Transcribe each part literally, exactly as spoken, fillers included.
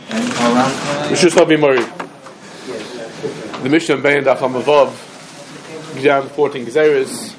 Rishus Lavi Mori. The Mishnah in Bein Daf Hamavav brings down fourteen Gezeres,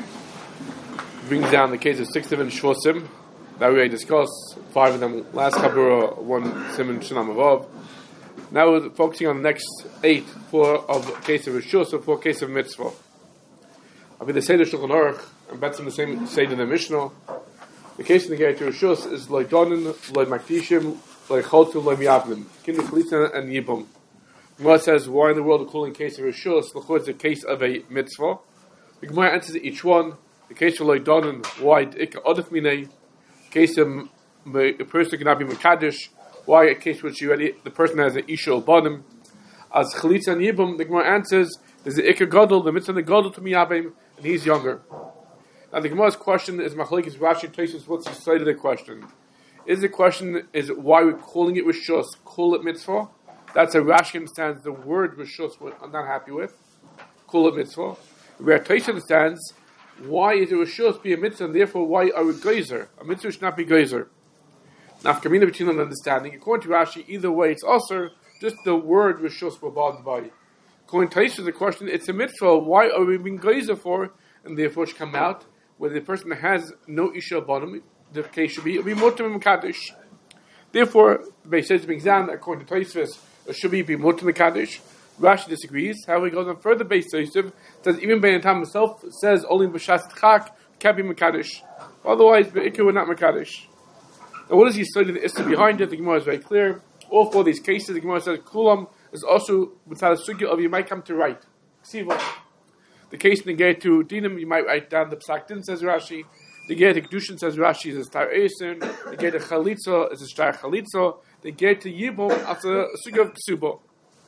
brings down the case of six different Shvosim that we already discussed. Five of them last Kabura, one Simon Shanam Avav. Now we're focusing on the next eight, four of case of Rishus and four case of Mitzvah. I'll be the Seder Shulchan Aruch and Betzim the same Seder in the Mishnah. The case in the Gerei to Rishus is Loi Donin, Loi Makdishim, Loi Chotu, Loi Miyavnim, Kindu Chalitza and Yibum. Gemara says, why in the world are calling case of Rishus? L'chor is a case of a mitzvah. The Gemara answers each one. The case of Loi Donin, why Ika Odef Minei? The case of a person cannot be Mekadosh, why a case which you already, the person has an Isha Albanim. As Chalitza and Yibum, the Gemara answers, there's the Ika Gadol, the mitzvah of the Gadol to Miyabim, and he's younger. Now the Gemara's question is Machlekes Rashi Tosfos. What's the side of the question? Is the question is why we're calling it Rishus? Call it mitzvah. That's a Rashi understands the word Rishus. I'm not happy with. Call it mitzvah. Where Tosfos understands why is it Rishus be a mitzvah, and therefore why are we geyser? A mitzvah should not be geyser. Now, Kamina between an understanding. According to Rashi, either way it's also just the word Rishus we're bothered by. According to Tosfos, the question it's a mitzvah. Why are we being geyser for? And therefore it should come out. Where the person has no Isha Abanim, the case should be, it will be Motim Mekadosh. Therefore, the Beis says being examined, according to Tosfos, it should be Motim Mekadosh. Rashi disagrees. However, he goes on further. Beis says, even Ben Tam himself says only B'Shas Tchak can't be Mekadosh. Otherwise, Be'ikr were not Mekadosh. Now, what does he study the Issa behind it? The Gemara is very clear. All four of these cases, the Gemara says, Kulam is also without a sugya of you might come to write. Ksiva. The case in the Gerei to Dinim, you might write down the Psak Din, says Rashi. The Gerei to Kedushin, says Rashi, is a Star Eisen. The Gerei to Chalitza is a Star Chalitza. The Gerei to Yibum, after a Sugya of Ksuba.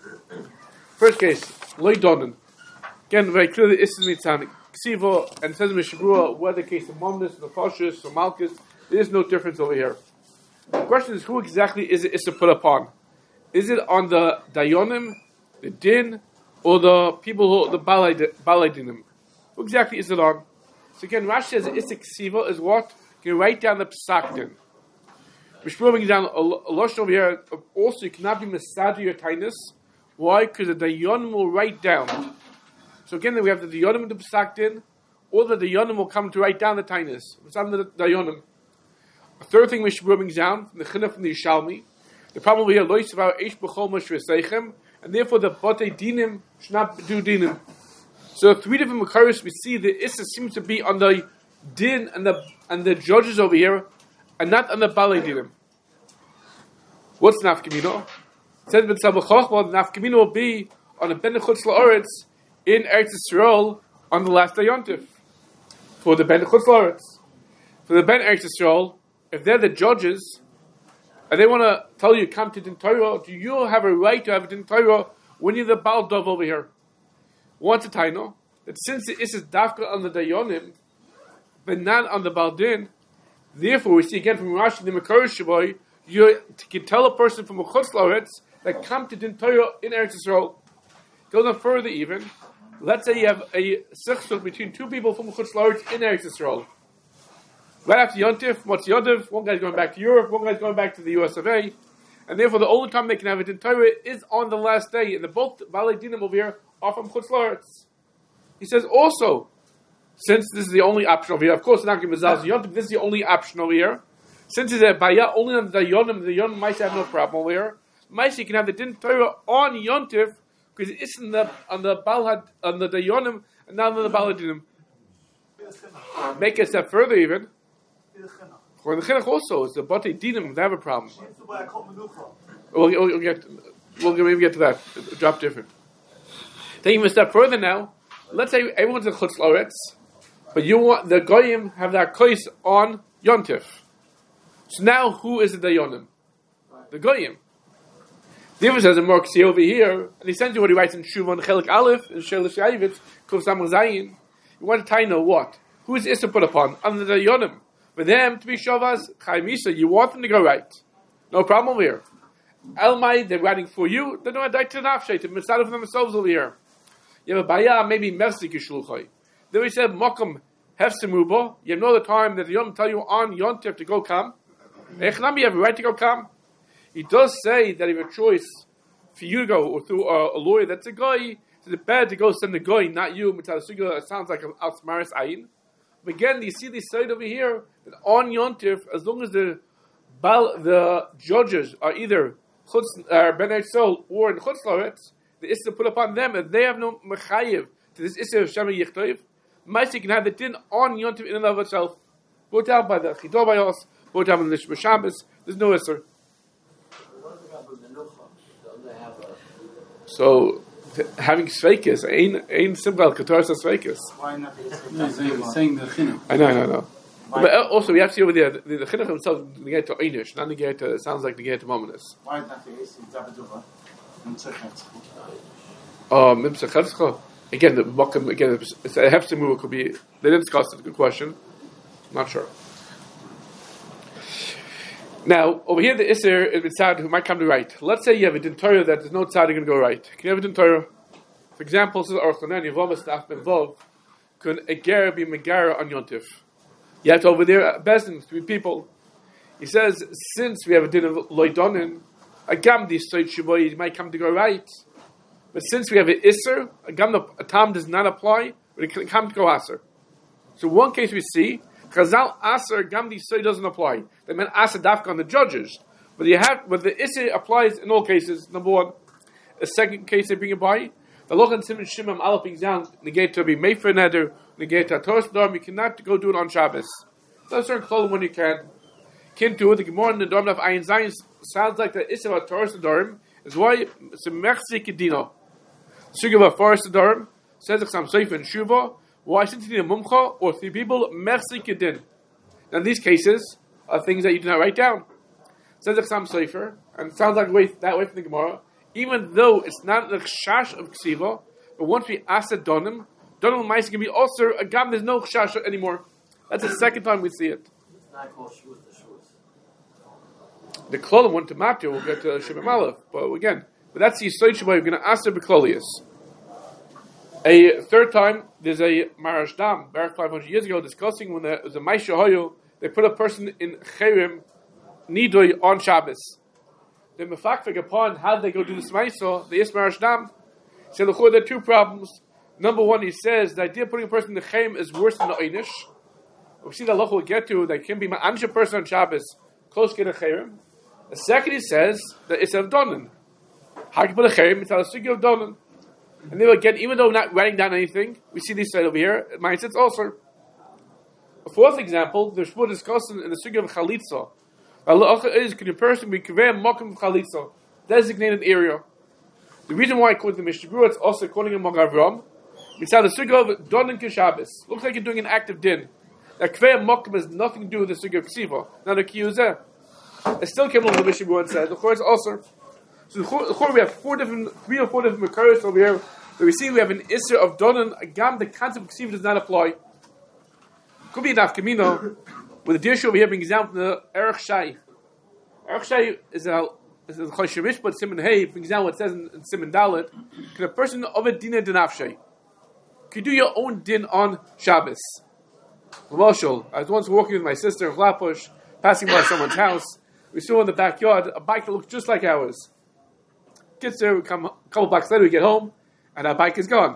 First case, Loi Donin. Again, very clearly, Isra Mitzan, Ksiva, and it says in Mishabura, whether the case of Momnus, Nefashis, or Malchus, there is no difference over here. The question is, who exactly is it Isra put upon? Is it on the Dayonim, the Din, or the people who, the Balei Dinim? Who exactly is it on? So again, Rashi says Issa Ksiva is what? You can write down the Psak Din. Mishmur brings down a, a Lashon over here. Also, you cannot be Masadu your Tainus. Why? Because the Dayonim will write down. So again, we have the Dayonim and the Psak Din, or the Dayonim will come to write down the Tainus. It's on the Dayonim. A third thing Mishmur brings down from the Chinuch from the Yishalmi. The problem we have Lois about Eish B'chol Moshe Seichem, and therefore the Batei Dinim should not do Dinim. So three different Makaris we see the Issa seems to be on the Din and the and the judges over here, and not on the Balei Dinim. What's Nafkamino? It says B'tzal B'chochma, the Nafkamino will be on a Ben Chutz La'aretz in Eretz Yisrael on the last day Yontif. For the Ben Chutz La'aretz. For the Ben Eretz Yisrael, if they're the judges, and they want to tell you, come to Din Torah, do you have a right to have a Din Torah when you're the Baal Dov over here? Want to Taino, that since it is Dafka on the Dayonim, but not on the Baal Din, therefore we see again from Rashi, the Makar Shaboy, you can tell a person from a Chutz La'aretz that come to Din Torah in Eretz Yisrael. Goes on further even, let's say you have a sichsut between two people from a Chutz La'aretz in Eretz Yisrael. Right after Yontif, what's Yodiv? One guy's going back to Europe, one guy's going back to the U S of A, and therefore the only time they can have it in Torah is on the last day. And the both Balei Dinim over here are from Chutz La'aretz. He says also, since this is the only option over here, of course, not going to be Yontif, this is the only option over here. Since it's a Baya only on the Yonim, the Yonim might have no problem over here. Might you can have the Din Torah on Yontif because it's in the on the Balhad on the Yonim and not on the Balei Dinim. Make a step further even. For the Chinuch also, it's the Batei Dinim, they have a problem. We'll, we'll, we'll get, we'll maybe get to that. Drop different. Taking a step further now, let's say everyone's in Chutz La'aretz, but you want the Goyim have that kois on Yontif. So now, who is the Dayonim? The Goyim. The David says in Morksi over here, and he sends you what he writes in Shuvon Chelik Aleph in Shelish Yavitz Kuf Samach Zayin. You want to know what? Who is Issa put upon? Under the Dayonim. For them to be Shavas Chaimisa, you want them to go right. No problem here. Elmai, they're writing for you. They don't have to nafshay to mitzad for themselves over here. You have a baya, maybe mercy kishluchay. Then we said mokum hefsemubo. You know the time that the Yom tell you on Yontif to go come. Echnam, you have a right to go come. He does say that if you have a choice for you to go or through a, a lawyer, that's a guy. So it's better to go send the guy, not you. It sounds like an Alsmaris Ayin. But again, you see this side over here that on Yontif, as long as the the judges are either Chutz, uh, Ben Eitzel or in Chutz La'aretz, the Issa put upon them, and they have no mechayiv to this Issa of Shema Yichtoiv. Maisi can have the din on Yontif in and of itself. Brought down by the Chidor Bayos, brought down by the Lishma Shabbos. There's no Issa. So, t- having Sveikis, ain't, ain't simple al Ketor Sveikis. Why not? He's saying the Chinuch. I know, I know, I know. But also, we have to see over there, the, the Chinuch himself negate to Einish, not negate to, it sounds like negate to Mominus. Why not? He's Daviduva. Oh, Mimsa Chevscha. Again, the Mokum, again, it's a Hefse move, it could be, they didn't discuss it, good question. Not sure. Now, over here, the Isser is Tzad who might come to right. Let's say you have a Din Torah that there's no Tzad going to go right. Can you have a Din Torah? For example, says Orchonen, Yevom Estaf Ben Vov, can a ger be Megara on Yontif? You have to over there, Bezdin, three people. He says, since we have a Din of Loidonin, a Gamdi Stoit Shuboy, it might come to go right. But since we have an Isser, a Gamdi, a Tam does not apply, but it can come to go Aser. So one case we see, Chazal Aser Gamdi Stoit doesn't apply. They meant Aser Dafka on the judges. But you have, but the Isser applies in all cases, number one. A second case they bring it by, the Loch and Simon Shimon Aleph brings down, negate to be Mefer Neder, negate to Torah Dorm, you cannot go do it on Shabbos. That's certain clothing when you can. Can't do it. The Gemara in the Dorm of Ayin Zayin sounds like the Isser of Torah Dorm is why it's a Mechzi Kedino. Sugav of Forest Dorm says some Seif and Shuva. Why should you need a Mumcha or three people? Mechzi Kedin. Now these cases are things that you do not write down. Says Sam Sefer, and it sounds like way, that way from the Gemara. Even though it's not the chash of ksiva, but once we ask it donim, donim mice can be also a gam. There's no chash anymore. That's the second time we see it. It's not called shvus the shvus. The klolim went to Matthew. We'll get to Shemim Aleph, but again, but that's the yisoid sheba. You're going to ask the beklolius. A third time, there's a Marash Dam, back five hundred years ago, discussing when there was a Maisha Hoyo, they put a person in Cherim, Nidoy on Shabbos. The mefakfik upon how they go do this ma'isa, the Ismar Ashdam, said there are two problems. Number one, he says the idea of putting a person in the chayim is worse than the einish. We see that Allah will get to that can be an ansher person on Shabbos close to the chayim. The second, he says that it's a donan. How can you put a chayim? It's a sugi of donan. And they will get, even though not writing down anything, we see this side over here. Mindsets also. A fourth example, the Shmuel discussing in the sugi of chalitza. Allah is can a person be kaveh makom chalitza, designated area. The reason why according to the Mishnah Berurah, it's also according to Magavram. We saw the sugya of don and kishabes. Looks like you're doing an active din. That kaveh makom has nothing to do with the sugya of ksiva. Not a kiyuzeh. It still came along the Mishnah Berurah and said the Chor is also. So the Chor we have four different, three or four different makaros over here. Where we see we have an isser of donan. Again, the concept of ksiva does not apply. Could be an afkamino. With the dirshu over here being down from the Erech Shai. Erech Shai is a is a Choshirish, but Simon Hay brings down what it says in, in Simon Dalet. Can a person of a din din afshay? Can you do your own din on Shabbos? Marshall, I was once walking with my sister in Flatbush, passing by someone's house. We saw in the backyard a bike that looked just like ours. Gets there, we come a couple blocks later, we get home, and our bike is gone.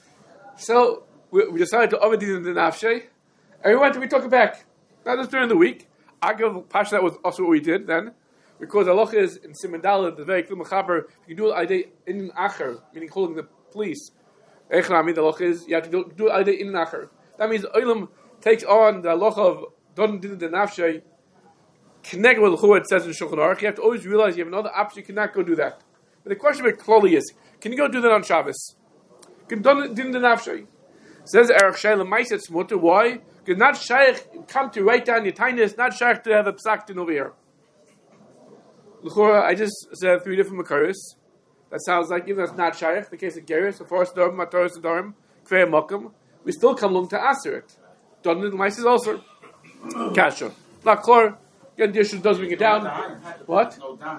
So we, we decided to over din din afshay, and we went and we took it back. That was during the week. I give Pasha, that was also what we did then. Because Allah is in Simandala, the very clear Mechaber, you can do it in Acher, meaning calling the police. Echnami, the Allah is, you have to do, do it in Acher. That means Olam takes on the Allah of Don Din the Nafshay, connect with who it says in Shulchan Aruch. You have to always realize you have another option, you cannot go do that. But the question about Kloli is, can you go do that on Shabbos? Can Don Din the Nafshay? Says Erech Shai L'Maiset Smutter, why? Because not shaykh come to write down your tinus, not shaykh to have a psaktin over here. L'chora, I just said three different makaris. That sounds like even though it's not shaykh, the case of Geras, the forest dorm, mataris dorm, kvei makam, we still come along to answer it. Done in the mice is also kasha. Not clear. Again, the issue does bring it down. What?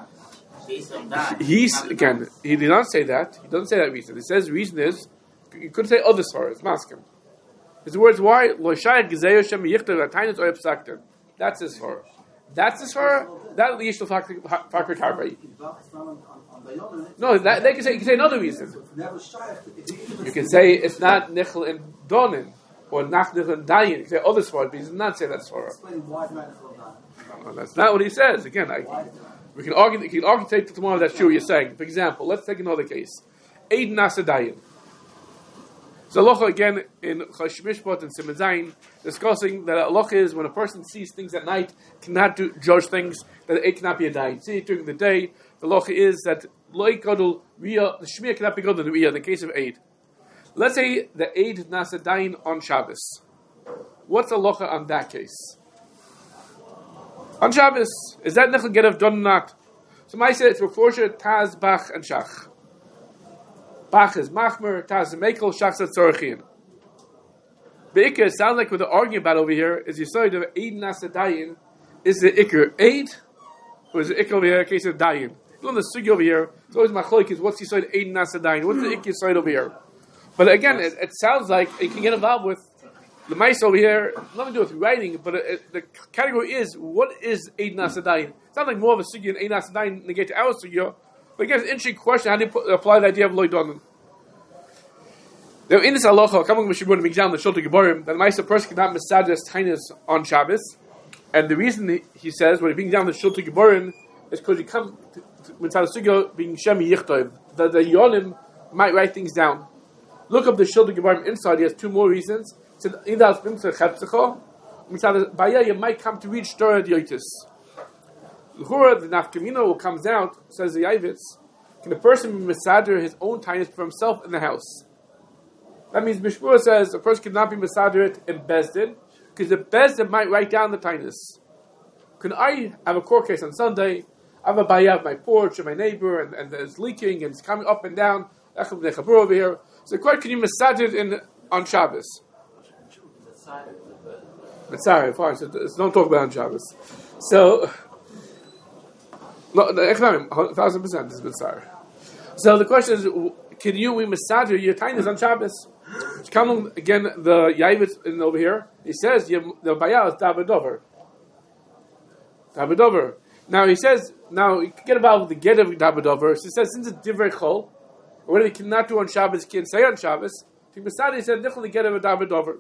He's again. He did not say that. He doesn't say that reason. He says the reason is you could say other svaras, maskim. His words why lo shayat gezeyo shem yichter atainus or psaktin. That's his svar. That's the svara. That the Yishtal Fakir Tarbei. No, that, they can say you can say another reason. You can say it's not Nichel and Donin or not Nichel and Dayin. You can say other svara, but he does not say that svara. No, that's not what he says. Again, I, we can argue. We can argue take tomorrow. That's true. You're saying. For example, let's take another case. Eid Nasa Dayin. So halacha again in Chosh Mishpat and Siman Zayin discussing that halacha is when a person sees things at night, cannot do, judge things, that it cannot be a dayin. See it during the day. The halacha is that loy gadol riyah, the shmir cannot be gadol in the riyah. In the case of Eid, let's say the Eid nasa dayin on Shabbos. What's the halacha on that case? On Shabbos, is that nechel get of done or not? So I say it's before Taz, Bach, and Shach. Bach is Machmer, Taz is Mekel, Shach is Tzorchian. The Iker, it sounds like what they're arguing about over here is you saw the Eid Nasa Dayin. Is the Iker Eid? Or is the Iker over here a case of Dayin? Look on the Sugi over here. It's always Machloik is what's the side Eid Nasa Dayin? What's the Iker side over here? But again, it, it sounds like it can get involved with the mice over here. Nothing to do with writing, but it, it, the category is what is Eid Nasa Dayin? It sounds like more of a Sugi and Eid Nasa Dayin negate to our Sugi. But again, it's an interesting question. How do you put, apply the idea of Loi Donan? Now, in this halacha, coming with Shibun and Migdal and the Shulta Gebarim, that a person cannot massage tainas on Shabbos. And the reason he, he says, when he brings down the Shulta Gebarim, is because you come with Sugyo being Shemi Yichtov, that the Yonim might write things down. Look up the Shulta Gebarim inside, he has two more reasons. He said, either as Bimsa Chepsecho, Baya, you might come to reach Torah Diotis. L'chura, the Nafkamino will comes out, says the Yavitz, can a person be masader his own tainas for himself in the house? That means Mishmur says a person cannot be masader it in Bezdin, because the Bezdin might write down the tainas. Can I have a court case on Sunday? I have a bayah of my porch and my neighbor, and, and it's leaking and it's coming up and down. Over here. So, quite can you masader it in on Shabbos? Sorry, fine. So, don't talk about it on Shabbos. So. No, the economic, one thousand percent is Mitzar. So the question is, can you, we Masader your tainas on Shabbos? It's coming, again, the Yavitz in over here, he says, the Bayah is Davidover. Davidover. Now he says, now you can get involved with the get of Davidover. So he says, since it's Divrei Chol, or whatever you cannot do on Shabbos, you can say on Shabbos, to Masader, he said, Nichel the get of Davidover.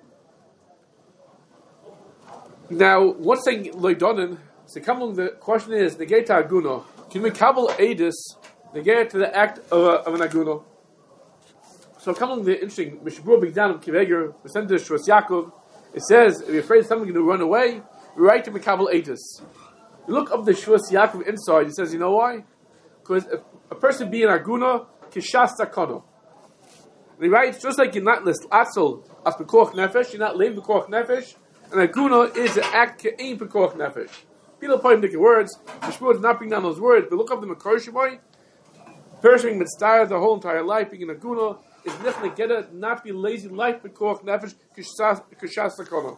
Now, one thing, Loidonin, so come on, the question is, negeta aguno. Can we kabel edis negate to the act of, a, of an aguno? So come on, the interesting, Mishbur Bigdan Kiveger, we send to Shvus Yaakov, it says, if you're afraid someone's going to run away, we write to Mikabel edis. You look up the Shvus Yaakov inside, he says, you know why? Because a, a person being aguno, kishas takono. And he writes, just like you're not list atzel as bekorch nefesh, you're not lev bekorch nefesh, and aguno is an act ke'ein bekorch nefesh. People probably make words. The Shmuel does not bring down those words, but look up the Makar Sheboy. Person being mitzvah the whole entire life, being an aguna, is nechne geta, not be lazy life, but koch nefesh kishas sakono.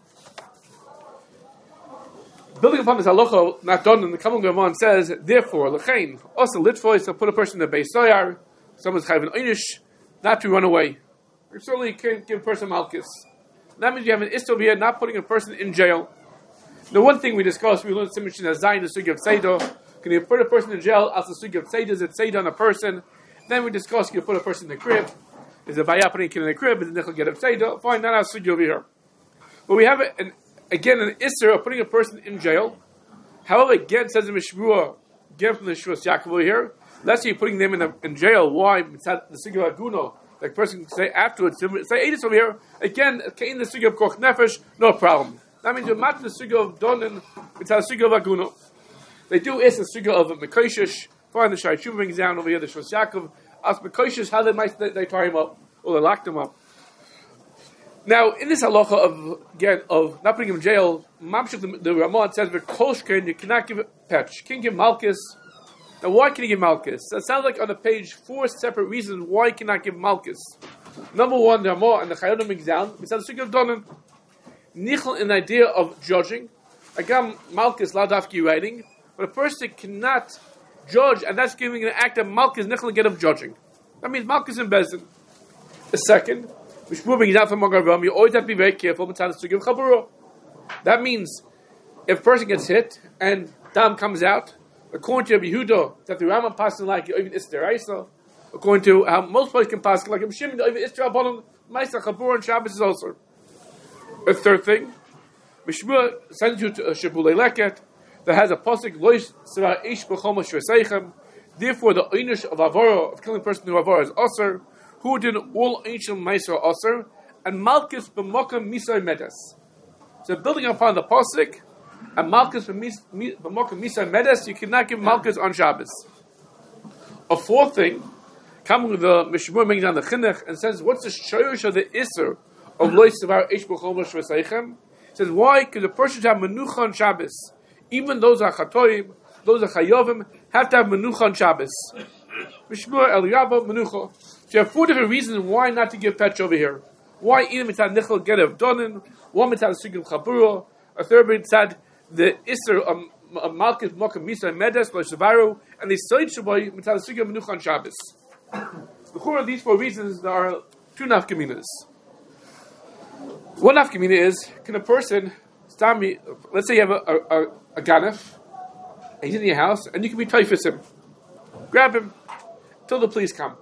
Building upon this halacha, not done, and the Kamal Gavan says, therefore, lechein also litfoy, so put a person in the Beis Soyar, someone's chayv an einish, not to run away. You certainly can't give a person malchus. That means you have an istor here, not putting a person in jail. The one thing we discussed, we learned Simush in Zayin, the Sugi of Seido. Can you put a person in jail as the Sugi of Seido? Is it Seido on a person? Then we discussed, can you put a person in the crib? Is it Bayah putting a kid in the crib? Is it Nechel get of Seido? Fine, not our Sugi over here. But we have, an, again, an Isser of putting a person in jail. However, again, says in Mishbua, again from the Shvus Yaakov over here, let's say you're putting them in, a, in jail. Why? It's not the Sugi of Aguno. Like person can say afterwards, say Edis over here. Again, in the Sugi of Koch Nefesh, no problem. That means you're not the suga of Donin, it's a suga of Aguno. They do is a suga of Mekoshish. Find the Shai Shum brings down over here, the Shvus Yaakov. Ask Mekoshish how they might they, they tie him up, or they locked him up. Now, in this halacha of, again, of not putting him in jail, Mamshuk, the, the Ramah says, Kolshkin, you cannot give Petch. You can give Malchus. Now, why can you give Malchus? That sounds like on the page four separate reasons why you cannot give Malchus. Number one, the Ramah and the Chayonim brings down, it's a suga of Donin. Nichel in the idea of judging. Again, Malchus ladafki writing, but a person cannot judge, and that's giving an act of Malchus Nichel get of judging. That means Malchus and Bezdin. The second, which moving it out from Magavam, you always have to be very careful. That means if a person gets hit and dam comes out, according to Rabbi Yehuda, that the Rambam passes like even Isteraisa, according to how most places can pass like Rabbi Shimon, even Isterabanon, Ma'aser Chabur and Shabbos is also. A third thing, Mishmur sends you to a Shibulei Leket that has a pasuk Lois Sera Ish B'Choma Shreseichem. Therefore, the einish of avara of killing a person through avara is aser. Who did all ancient ma'aser aser and Malchus b'Mokem Misai Medes. So building upon the pasuk. And Malchus b'Mokem Misai Medes, you cannot give Malchus on Shabbos. A fourth thing, coming with the Mishmur bringing down the chinuch and says, what's the shayush of the iser of Lois Sevar Eish B'Chol Shreseichem? Says why? Because the person should have menucha on Shabbos. Even those are chatoim, those are chayovim, have to have menucha on Shabbos. Mishmur Eliyahu menucha. So you have four different reasons why not to give petch over here. Why either mitzad nichel gerev donin, one mitzad sugim chabura, a third mitzad the Isser of Malchus Mokem Misai Medes Lo Shavaru, and the Soid Shaboy Mitzal Sugya Menucha on Shabbos. The core of these four reasons there are two nafkaminas. One nafkamina is, can a person stand me? Let's say you have a a, a, a ganef, and he's in your house, and you can be typhus him, grab him till the police come.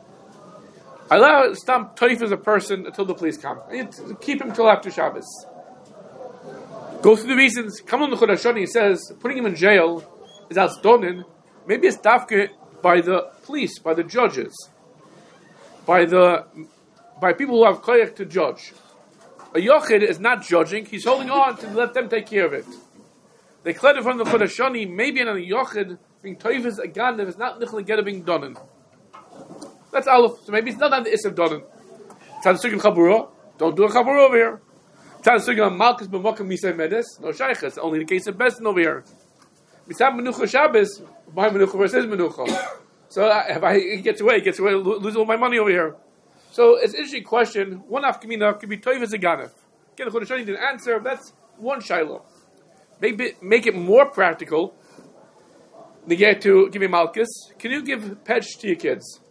Allow stamp typhus a person until the police come. And keep him till after Shabbos. Go through the reasons. Come on the Chodesh Hashani, he says putting him in jail is outdonin. Maybe it's dafke by the police, by the judges, by the by people who have koyach to judge. A yochid is not judging; he's holding on to let them take care of it. They cleared it from the Chodesh Hashani. Maybe in a yochid being toivus a gandev is not nichel get being donin. That's aleph. So maybe it's not on the isim donin. Tzad chabura. Don't do a chabura over here. Tzad Malchus b'Mokem Misai Medes. No shaycha. It's only the case of Bezdin over here. Mitzad menucha Shabbos. My menucha versus menucha. So uh, if I he gets away, he gets away, lose all my money over here. So it's an interesting question. One afkamina could be toiv as a ganef. Again, the Chodesh Hashani didn't answer. That's one shiloh. Maybe make it more practical. They get to give me Malchus. Can you give pledge to your kids?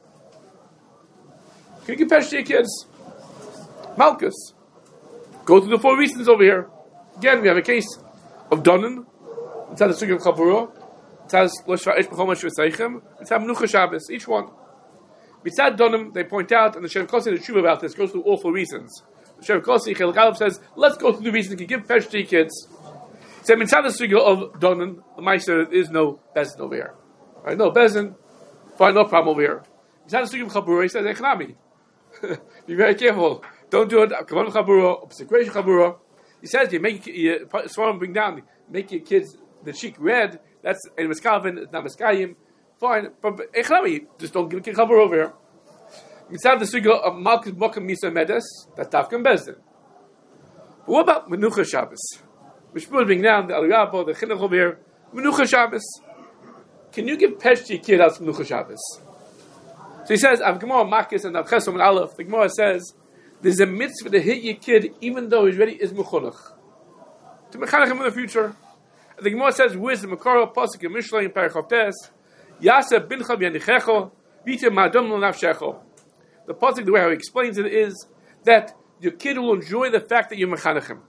Can you give pledge to your kids? Malchus. Go through the four reasons over here. Again, we have a case of Donin. It's had the Sugim Chabura. It has Loshva Eish B'Chol Shreseichem. It's had Menucha Shabbos. Each one. Mitzad Donim, they point out, and the Shem Kosi, the Shuva about this, goes through all four reasons. The Shem Kosi, Chelak Aleph says, let's go through the reasons you can give pledge to your kids. So Mitzad the Sugim of Donin, the Meister, there is no Bezin over here. Right? No Bezin, fine, no problem over here. Mitzad the Sugim Chabura, he says, Echnami. Be very careful. Don't do it. Kavan Chabura, Obsecration Chabura. He says you make you swarm bring down, make your kids the cheek red. That's a Miskavin, it's not Miskayim. Fine, but Echlami, just don't give a kid Chabura over here. Mitzad the Suga of Malchus Mokem Misai Medes, that's Tafkan Bezdin. But what about Menucha Shabbos? Mishmur bring down the Aliyabo, the Chinuch over here. Menucha Shabbos. Can you give pledge to your kid as Menucha Shabbos? So he says, Av Gemara Makis and Av Chesom and Aleph, the Gemara says, there's a mitzvah to hit your kid even though he's ready is mechonach. To mechanach him in the future. And the Gemara says, where's the Makara, Pasuk, and Mishlei, and Parachoftes, Yasa bincha v'yanichecho, v'yita ma'adam l'nafshecho. The Pasuk, the way how he explains it is that your kid will enjoy the fact that you're mechanach him.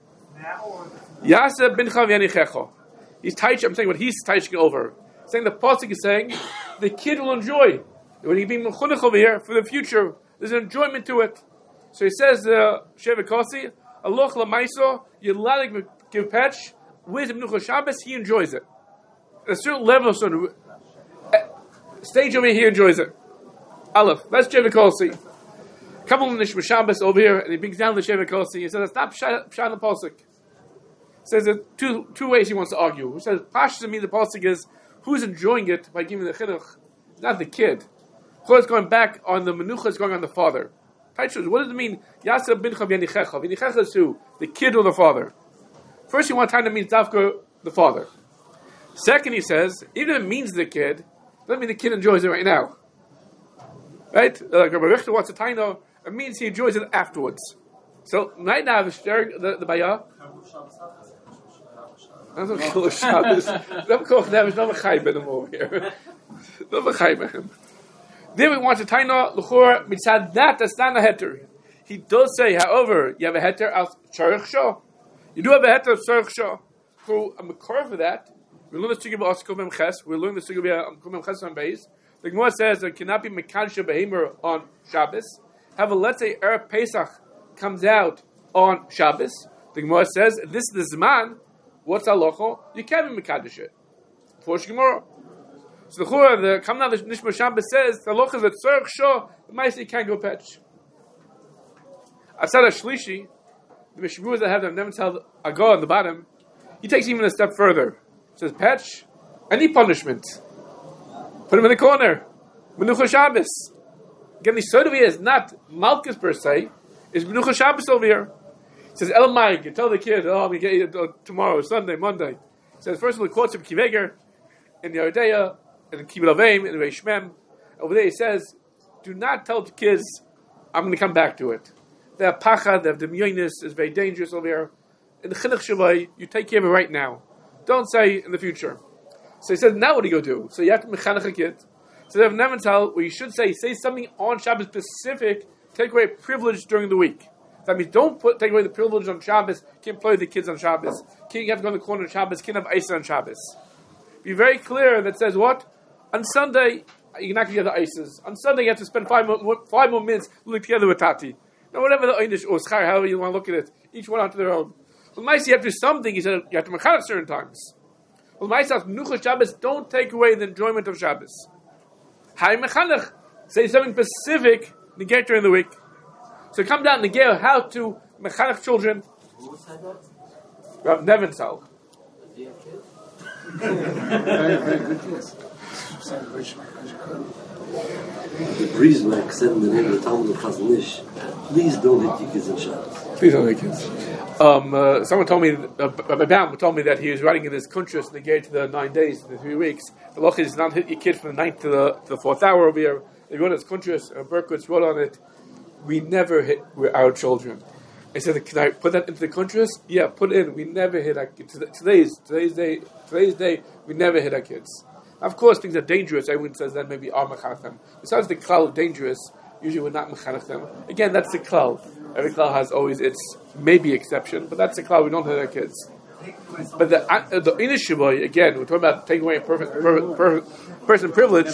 Yasa bincha v'yanichecho. He's teaching, I'm saying what he's teaching over. Saying the Pasuk is saying, the kid will enjoy. When he being mechonach over here, for the future, there's an enjoyment to it. So he says, uh, Sheva Kosi, Aloch Lamaiso, you're allowed to give patch, with Menucha Shabbos, he enjoys it. At a certain level, sort of, uh, stage over here, he enjoys it. Aleph, that's Sheva Kosi. Come on, Nishma Shabbos over here, and he brings down the Sheva Kosi, he says, stop Pshat the Pasuk. He says there two, two ways he wants to argue. He says, Pash to me, the Pasuk is, who's enjoying it by giving the Chinuch? Not the kid. Chol is going back on the Menucha, is going on the father. What does it mean? Yasa bincha v'yanichecha. V'yanichecha is who? The kid or the father. First, you want time to mean Dafka, the father. Second, he says, even if it means the kid, doesn't mean the kid enjoys it right now. Right? Like Rabbi Richter wants a taino, it means he enjoys it afterwards. So, right now, the the, the bayah. I'm not going to Shabbos. I'm going to Shabbos. No mechayim him over here. No mechayim him. Then we want to taina l'chor mitzad that that's not a heter. He does say, however, you have a heter al tzarich shah. You do have a heter of tzarich shah. who a makor for that, we learn the sugya of Oskel Mem Ches, we learn the sugya of Mem Ches on base. The Gemara says there cannot be Mekadosh Behemer on Shabbos. However, let's say Erev Pesach comes out on Shabbos. The Gemara says this is the Zman. What's halacha? You can't be Mekadosh it. For Gemara. So the Chura, the Kamna the Nishma Shabbos says the halacha is that Tzarech Shah, the Maisi can't go petch. Asad Shlishi, the Mishmur that have them never tell Agah on the bottom. He takes even a step further. He says petch, any punishment. Put him in the corner. Menucha Shabbos. Again, the sort of here is not Malchus per se, is Menucha Shabbos over here. He says, El Mike, you tell the kid, oh, I'm going to get you uh, tomorrow, Sunday, Monday. He says, first of all, he quotes him Kiveger in the Ardea, in the Kibbutz Aveim, in the Reish Mem. Over there he says, do not tell the kids, I'm going to come back to it. They have pachad, they have demyonis, it's very dangerous over here. In the Chinuch Shavai, you take care of it right now. Don't say in the future. So he said, now what do you go do? So you have to mechanech a kid. So they have nevental, where you should say, say something on Shabbos specific, take away privilege during the week. That means don't put take away the privilege on Shabbos, can't play with the kids on Shabbos, can't have to go in the corner on Shabbos, can't have ice on Shabbos. Be very clear that says what? On Sunday, you're not going to get the ices. On Sunday, you have to spend five more, five more minutes living together with Tati. Now, whatever the Einish or Schar, however you want to look at it, each one onto their own. Well, Maisi, you have to do something, he said, you have to mechanech certain times. Well, Maisa, Menucha Shabbos, don't take away the enjoyment of Shabbos. Hai mechanech, say something specific, negate during the week. So come down and negate how to mechanech children. Who said that? Rav Neventhal. Very, very good kids. The priest like said in the name of the Talmud of Chazanish, please don't hit your kids in Shabbos. Please don't hit kids. Um, uh, someone told me, uh, my Bam told me that he was writing in his kuntrus negate to the nine days, the three weeks. The loch is not hit your kid from the ninth to the, to the fourth hour over here. They wrote his kuntrus, and Berkowitz wrote on it, we never hit our children. I said, can I put that into the kuntrus? Yeah, put it in. We never hit our kids. Today's, today's day, today's day, we never hit our kids. Of course, things are dangerous. Everyone says that maybe are mechanech them. Besides the klal of dangerous, usually we're not mechanech them. Again, that's the klal. Every klal has always its maybe exception, but that's the klal. We don't hit our kids. But the uh, the inishibay, again, we're talking about taking away a perfect, perfect, perfect person privilege.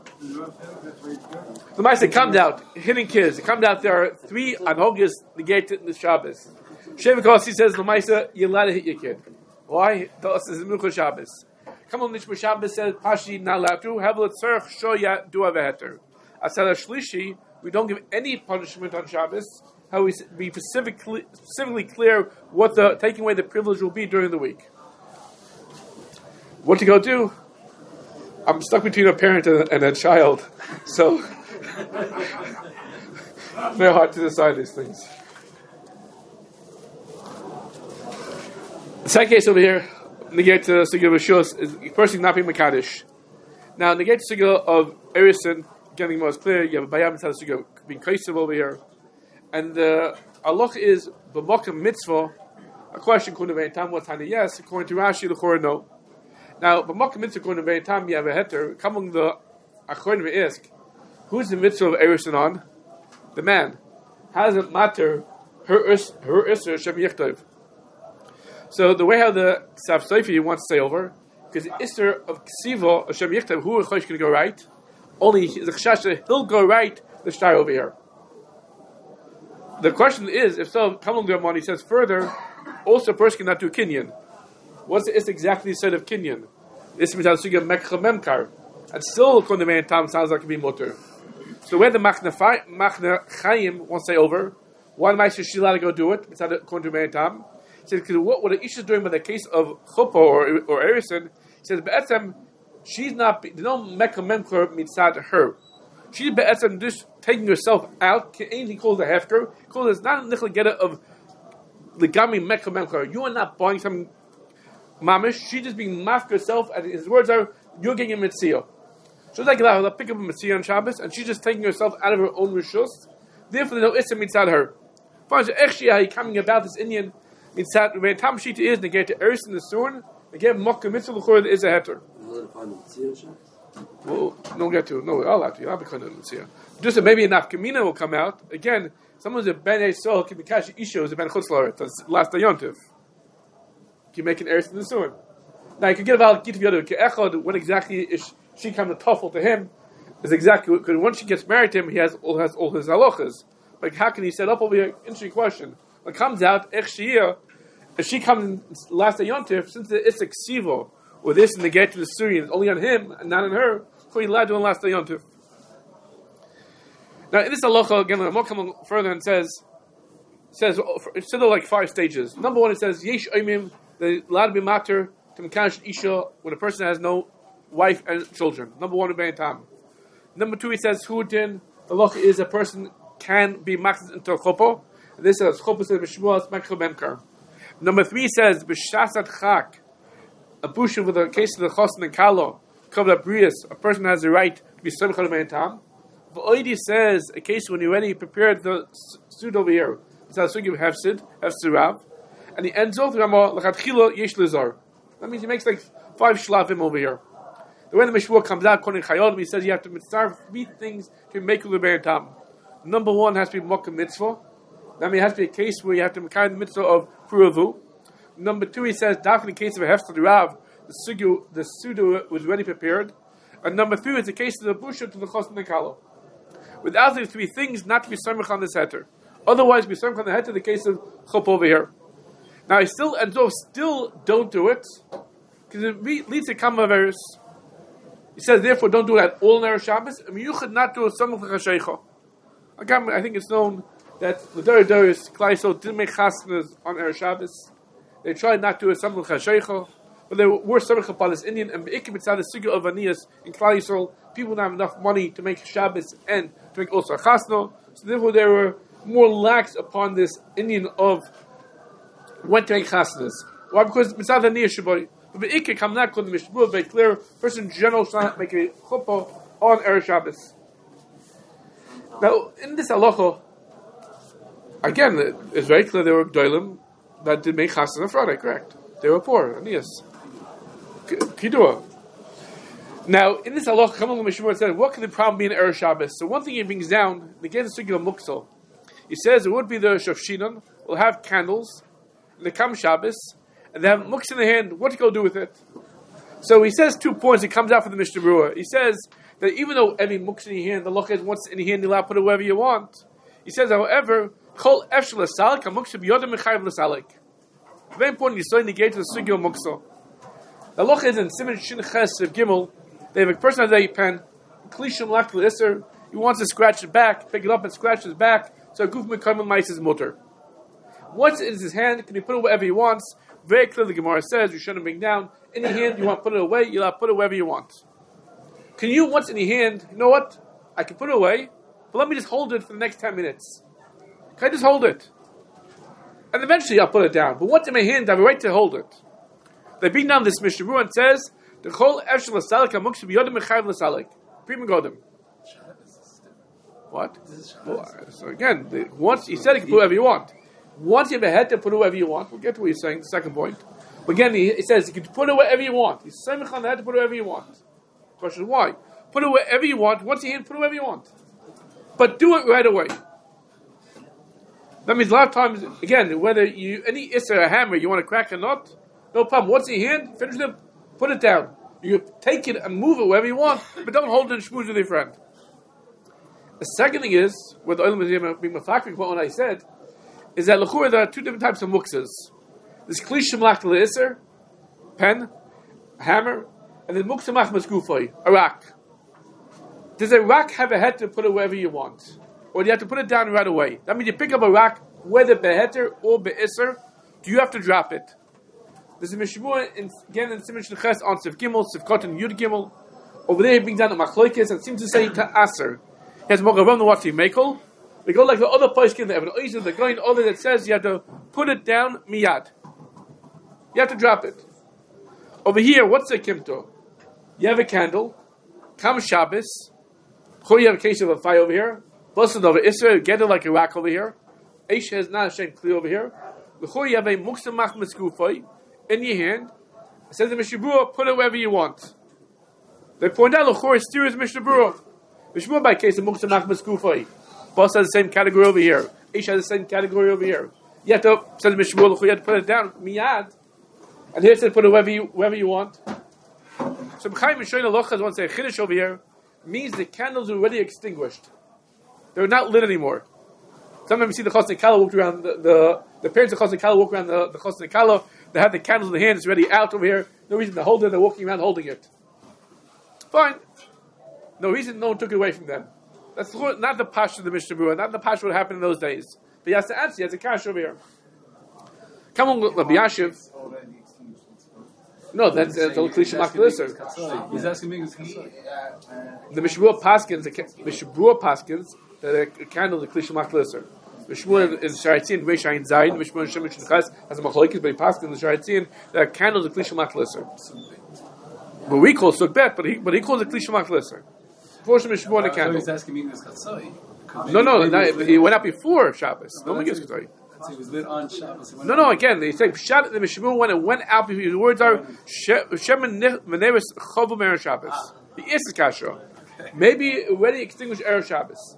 The Maisa comes out hitting kids. It comes out there are three anhogas negated in the Shabbos. Shevikos, he says, the Maisa, you're allowed to hit your kid. Why? To us is Menucha Shabbos. Come on, Nishma Shabbos says, Pashi not allowed to. Have a tzarech shoya do a veheter. Asad Shlishi, we don't give any punishment on Shabbos. How we be specifically, specifically clear what the taking away the privilege will be during the week. What to go do? I'm stuck between a parent and a, and a child, so very hard to decide these things. The second case over here, negate the sugya of Rishus, is person not being Mekadosh. Now, negate the sugya of Erison, getting more clear. You have a bayam inside the sugya being kaisiv over here. And the uh, halach is b'makom mitzvah. A question according to Veitam, what's Tanya? Yes. According to Rashi, the Chor, no. Now, b'makom mitzvah according to Veitam, you have a heter. Come on the according to ask, who's the mitzvah of Erison on? The man. How does it matter? Her is her isser shem yichtov. So the way how the Sav Sofi wants to say over, because the isser of ksiva of shem yichtov, who is going to go right? Only the chashash he'll go right. The shtar over here. The question is, if so, Talmud Gamon, he says further, also a person cannot do kinyan. What's the, it's exactly the set of kinyan? This means to get mekcha memkar. And still, according to the Tam, sounds like it can be mutter. So where the Machna Chaim wants to say over, why am I she allowed to go do it? It's not according to the Tam. He says, because what, what the issue is doing by the case of Chuppah or, or Erison, he says, Be'etzem, she's not, there's no mekcha memkar mitzad her. She's be'etzem just taking herself out, anything called a hefker, called it's not a nichel geta of legami mekha memkar. You are not buying some mamish, she's just being mafka herself, and his words are, you're getting a mitzvah. So it's like that, pick up a mitzvah on Shabbos, and she's just taking herself out of her own rishus, therefore there's no issa mitzad her. Actually, coming about this Indian mitzad, when Tam Shita is, they get to Eris in the Surn, they get Mokkah mitzvah l'chor is a heter. Well, don't get to no, I'll have to. You'll have to come to the Just that maybe enough Kamina will come out again. Someone's a ben Esol can be kashi isho is a ben chutzlaret. That's last day yontif. can make an heiress in the Surim. Now you can get about Git V'Yodu Ke'echad, when exactly is she come to Toffel to him, is exactly, because once she gets married to him, he has all, has all his halachas. Like, how can he set up over here? Interesting question. When it comes out, Ech Shia, if she comes last day Yontif, since it's a ksivo, or this and the get to the Syrians, only on him and not on her, so he's allowed to do on last day Yontif. Now, in this halacha, again, I'm not coming further and says, says, it's still like five stages. Number one, it says, Yesh Oimim, they're allowed to be matter to Mekash Isha when a person has no wife and children. Number one, Ubein Tam. Number two, he says, Hutin, the halacha is a person can be maxed into a chopo. This says, chopo says, B'shmuas, Mekho Memkar. Number three says, B'shasat Chak, a busha with a case of the Chosin and Kalo, Kavla Brias, a person has the right to be Semchal Ubein Tam. But Oidi says, a case when you already prepared the suit over here, it says, Sugi Hefsid, Hefsid Rav, and he ends off, L'chatchila Yesh Lizar. That means he makes like five shlafim over here. The way the Mishmur comes out, according to Chayodim, he says you have to mitzvah three things to make Ulebein Tam. Number one has to be Mokkah Mitzvah. That means it has to be a case where you have to carry the mitzvah of Puravu. Number two, he says, Daf in the case of a Hefsid Rav, the Sugu, the Sudu was already prepared. And number three is the case of the Busha to the Chos and the Kalo. Without these three things, not to be Samech on this heter. Otherwise, be Samech on the heter in the case of Chop over here. Now, I still, and so still don't do it, because it leads to Kamaveris. He says, therefore, don't do it at all in Erev Shabbos. I mean, you should not do a Samech L'Chashecha. Again, I think it's known that the Dori Doris, Klaiso, didn't make Chasnas on Erev Shabbos. They tried not to do a Samech L'Chashecha, but they were Samech L'Chapalis Indian, and Be'ikim Mitzad the Sugya of Aniyas in Klal Yisrael, people don't have enough money to make Shabbos and to make also a Chasno, so therefore they were more lax upon this Indian of when to make Chasnas. Why? Because Mitzad Aniyas Shabbat. But Be'ikim come not called the Mishmur, very clear, person in general should not make a Chuppah on Erev Shabbos. Now, in this halacha, again, it's very clear there were Gdolim that did make Chasnas on Friday, correct? They were poor, Aniyas. Kidua. Now, in this halacha, Kamal Mishmur said, what can the problem be in Erev Shabbos? So one thing he brings down, again, the Sugya Muksal. He says it would be the Shofshinon, will have candles, and they come Shabbos, and they have muks in the hand. What to go do with it? So he says two points. It comes out from the Mishnah Berurah. He says that even though every muks in your hand, the halacha is once in your hand, you're allowed to put it wherever you want. He says, however, Chol Efshel L'Salik, a muks should be Yodem Mechayiv L'Salik. Very important. You still negate the Sugya Muksal. The halacha is in Siman Shin Ches of Gimel. They have a person has a pen, Klishim Lach L'Isser. He wants to scratch it back, pick it up and scratch his back. So Guf Mekayim Ma'is is mutter. Once it is his hand, can he put it wherever he wants? Very clearly, the Gemara says you shouldn't bring down in your hand. You want to put it away, you'll have to put it wherever you want. Can you once in your hand? You know what? I can put it away, but let me just hold it for the next ten minutes. Can I just hold it? And eventually I'll put it down. But once in my hand, I have a right to hold it. They bring down this Mishnah Berurah and says the Chol Efshel L'Salik Hamuk should be Yodem Mechayiv L'Salik. Prima Godim. What? Well, so again, the, once he said he can put whatever you want. Once you have a head to put it wherever you want, we'll get to what he's saying, the second point. But again, he, he says you can put it wherever you want. He's saying on the head to put it wherever you want. Question why? Put it wherever you want. Once you hand, put it wherever you want. But do it right away. That means a lot of times, again, whether you any isser or a hammer, you want to crack a nut, no problem. Once you hand, finish it, put it down. You take it and move it wherever you want, but don't hold it and schmooze with your friend. The second thing is, with the Olam Hazeh being mafakrik, what I said, is that l'chura there are two different types of muksas. There's klishim lach l'isser, pen, a hammer, and then muksa machmas gufay, a rack. Does a rack have a head to put it wherever you want? Or do you have to put it down right away? That means you pick up a rack, whether beheter or be'isser, do you have to drop it? There's a Mishmur, again in Siman Shneches on Sif Gimel, Sif Kotan Yud Gimel. Over there he brings down the Machloikis and seems to say to Aser. He has Mogavam the Watsi Mekel. We go like the other Paiskin, they have an Oizer, the going other that says you have to put it down miyad. You have to drop it. Over here, what's the Kimto? You have a candle, Kam Shabbos, you have a case of a fire over here, busted over Israel, get it like a rack over here, Eish has not a shem clear over here, you have a Muksa Machmas Gufay in your hand, it says the Mishnah Berurah, put it wherever you want. They point out, L'chor is serious Mishnah Berurah. Mishnah Berurah by case of Muksa Machmas Gufay. Boss has the same category over here. Ish has the same category over here. You have to, says Mishnah Berurah, you have to put it down, miyad. And here it says put it wherever you wherever you want. So B'chaim Mishoyin Alochas wants to say Chiddush over here means the candles are already extinguished. They're not lit anymore. Sometimes you see the Chosnei Kala walk around the, the, the parents of Chosnei Kala walk around the, the Chosnei Kala. They have the candles in the hand. It's already out over here. No reason to hold it. They're walking around holding it. Fine. No reason no one took it away from them. That's not the pash of the Mishnah Berurah, not the pash what happened in those days. But he has to answer. He has a cash over here. Come on, Rabbi Yashiv. No, that's uh, the Kli Shemak Lisser. He's asking me. The Mishnah Berurah Paskins, the Mishnah Berurah Paskins, the candle the Kli Shemak Lisser. Mishmur in Sharatzin, Reish Ayin Zayin, Mishmur in Shemesh and Chas has a machlokes, but he passed in the Sharatzin that a candle is a Kli Shemak Lisser. But we call Suk Bet, but he but he calls it Kli Shemak Lisser. Before Mishmur and a candle. He's asking me this Chatzai. No, no, no, he went out before Shabbos. No one gives Chatzai. He was lit on Shabbos. No, no, again, they say Pshat, the Mishmur when it went out before. The words are Shem Menevis Chovu Mer Shabbos. The is Kasha. Maybe already extinguished Erev Shabbos.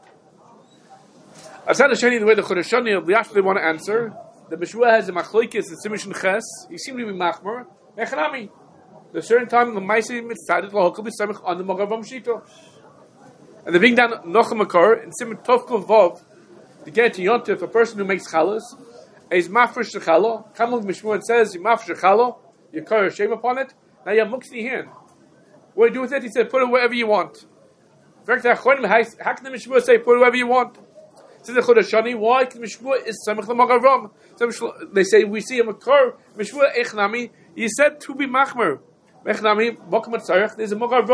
I've said the the way the Chodeshani of the Yashli want to answer. The Mishra has a machlokes and Simish and Ches. He seemed to be machmer. Mechanami. The certain time the Maisi mitzadit lahokal b'samich on the Magav Shito. And they bring down Nochem Makor and Simon Tovkov Vov to get to Yontif, a person who makes chalas. Is mafresh shechalo. Kamel Mishra says you mafresh shechalo. You carry a shame upon it. Now you have mukti hand. What do you do with it? He said put it wherever you want. In fact, how can the Mishra say put it wherever you want? Says the Chodeshani, why? Because Mishmur is Samech L'Magav. So they say, we see a Makor, Mishmur Echnami, he said to be Machmer. Echnami, Mokum Tzarech, there's a Magav.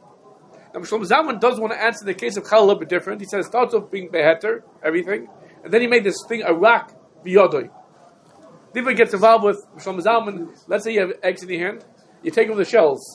Now Shlomo Zalman does want to answer the case of Chal a little bit different. He says, starts off being Beheter, everything, and then he made this thing, a rock, Biyodoi. Different gets involved with Shlomo Zalman, let's say you have eggs in your hand, you take off the shells.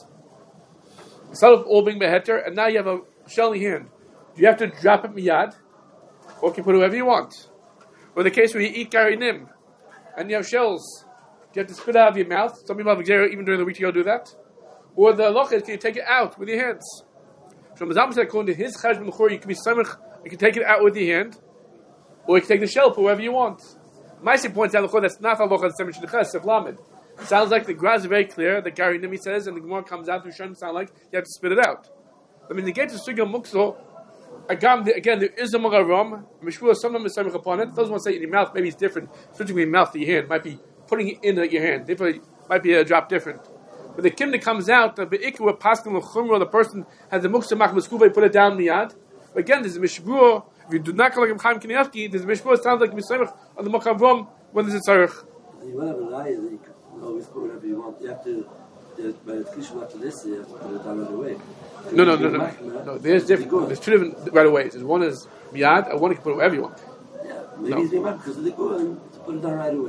Instead of all being Beheter, and now you have a shell in your hand. Do you have to drop it miyad? Or you can put whoever you want. Or the case where you eat gari nim, and you have shells, do you have to spit it out of your mouth? Some people have Xera, even during the week you do that. Or the halacha is, can you take it out with your hands? Shlomo Zalman said, according to his cheshbon l'chor, you can be samech, you can take it out with your hand, or you can take the shell, put wherever you want. Maisi points out l'chor, that's not halacha the samech neches of lamed. Sounds like the Gra is very clear. The gari nim, he says, and the Gemara comes out to Shem, sound like you have to spit it out. I mean, the gate to sugya mukso. Again, there is a Magav. Mishmur, sometimes is upon it. Those want to say in your mouth, maybe it's different. Switching your mouth to your hand might be putting it in your hand. It might be a drop different. But the kim that comes out, the beikwa paskin l'chumra, the person has the muksa mach m'skuva, put it down miyad. But again, there's a mishmur. If you do not call like Chaim Kanievsky, there's a mishmur. It sounds like misayich on the Magav when there's a tzarich. You want to have a lie that you can always put whatever you want. You have to, by the Kishmat to this, you have to put it down right away. No, no, no, no. No, there's different. There's two different right away. There's one is miyad, and one you can put it wherever you want. Yeah, maybe no. it's miyad because they go and put it down right away.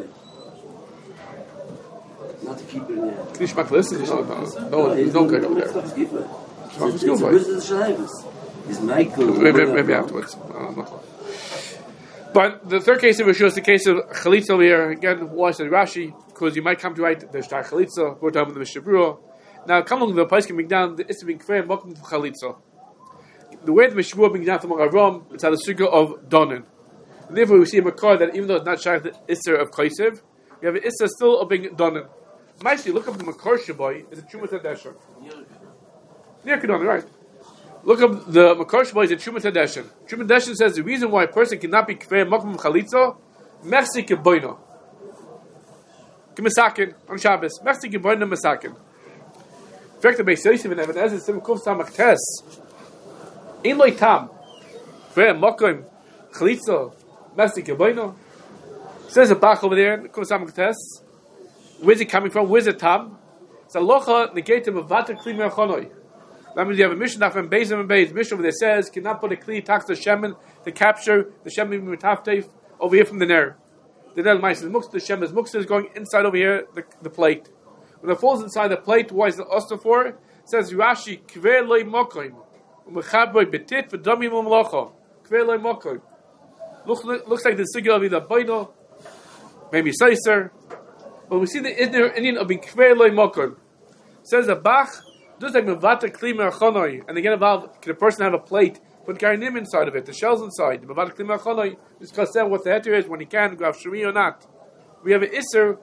Not to keep it in your hand. Klishmak listen, no, no, no, there's no good over there. It's a business shabbos. It's Michael. Maybe, maybe afterwards. Uh, but the third case of Rishon is the case of Chalitza over here. Again, why said Rashi? Because you might come to write the Shtar Chalitza, brought down with the Mishnah Berurah. Now, come along the place can bring down the Issa being Kfei and Mokum for Chalitza. The way the Mishnah Berurah brings down from Magav, it's at the sukkah of Donin. And therefore, we see a Makar that even though it's not Shaykh the Issa of Kaisev, we have an Issa still of being Donin. Mostly, look up the Makar Shabai, it's a Chumat HaDeshen. Near Kedon, right? Look up the Makar Shabai, it's a Chumat HaDeshen. Chumat HaDeshen says the reason why a person cannot be Kfei and Mokum for Chalitza, Mechsi Keboino. K'mesakin, on Shabbos. Mechsi Keboino Mesakin. In fact, the Beis Yosef and Even Ezer Sim Kuf Samach Tes in Loi Tam V'eh Mokim Chalitza Mechsi Keboino says a Bach over there Kuf Samach Tes. Where's it coming from? Where's the Tam? It's a Locha negative of Vater Kli Me'achonoi. That means you have a mission of Beis and Beis. Mission over there says cannot put a Kli tax the Shemin to capture the Shemin Mitaftef over here from the Ner. The Del Ma'is the Muksa the Shemin Muksa is going inside over here the, the plate. When it falls inside the plate, why is it oster for? It says Rashi Kver loy mokoim umechaboy betit v'domim umlocha Kver loy mokoim. Looks looks like the sugya of either Baino, maybe Seiser, but we see the Indian of being Kver loy mokoim. Says the Bach does like mevata kli me'achonoi, and they get involved. Can a person have a plate? Put garinim inside of it, the shells inside. Mevata kli me'achonoi. Discuss that what the heter is when he can grab shemi or not. We have an iser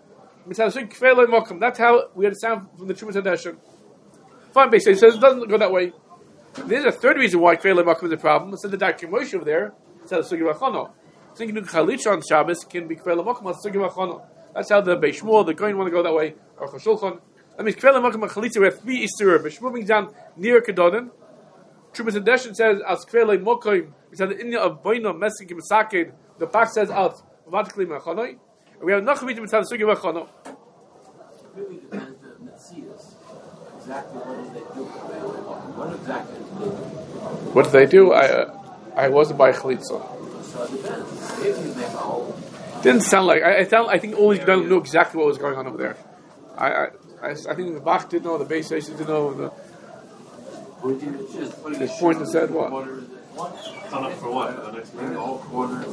That's how we understand from the Trumas Hadeshin. Fine, basically, he says it doesn't go that way. There's a third reason why Kvei Makom is a problem. It said the Dr. Moshe over there, it says Sugi Vachono. So you can do Chalitza on Shabbos, can be Kvei Makom on Sugi Vachono. That's how the Beis Shmuel, the Kohen want to go that way, or Chashulchan. That means Kvei Makom and Chalitza, we have three Isurim. Beis Shmuel brings down near Kedodim. Trumas Hadeshin says, as Kvei Makom, we said the India of Boino, Mesik, Misakin, the Bach says, out, Vatikli Machonoi. And we have Nachavit, we said Sugi Vachono. Really depends on the Metzias. Exactly what do they do? What exactly do they do? What do they do? I uh, I wasn't by Chalitza. So it depends. If you make a hole. Didn't sound like I. I, sound, I think all these guys knew exactly what was going on over there. I I, I, I think the Bach did know, the base station did know. The, his point and said what? Done up for what? The next meeting? All corners.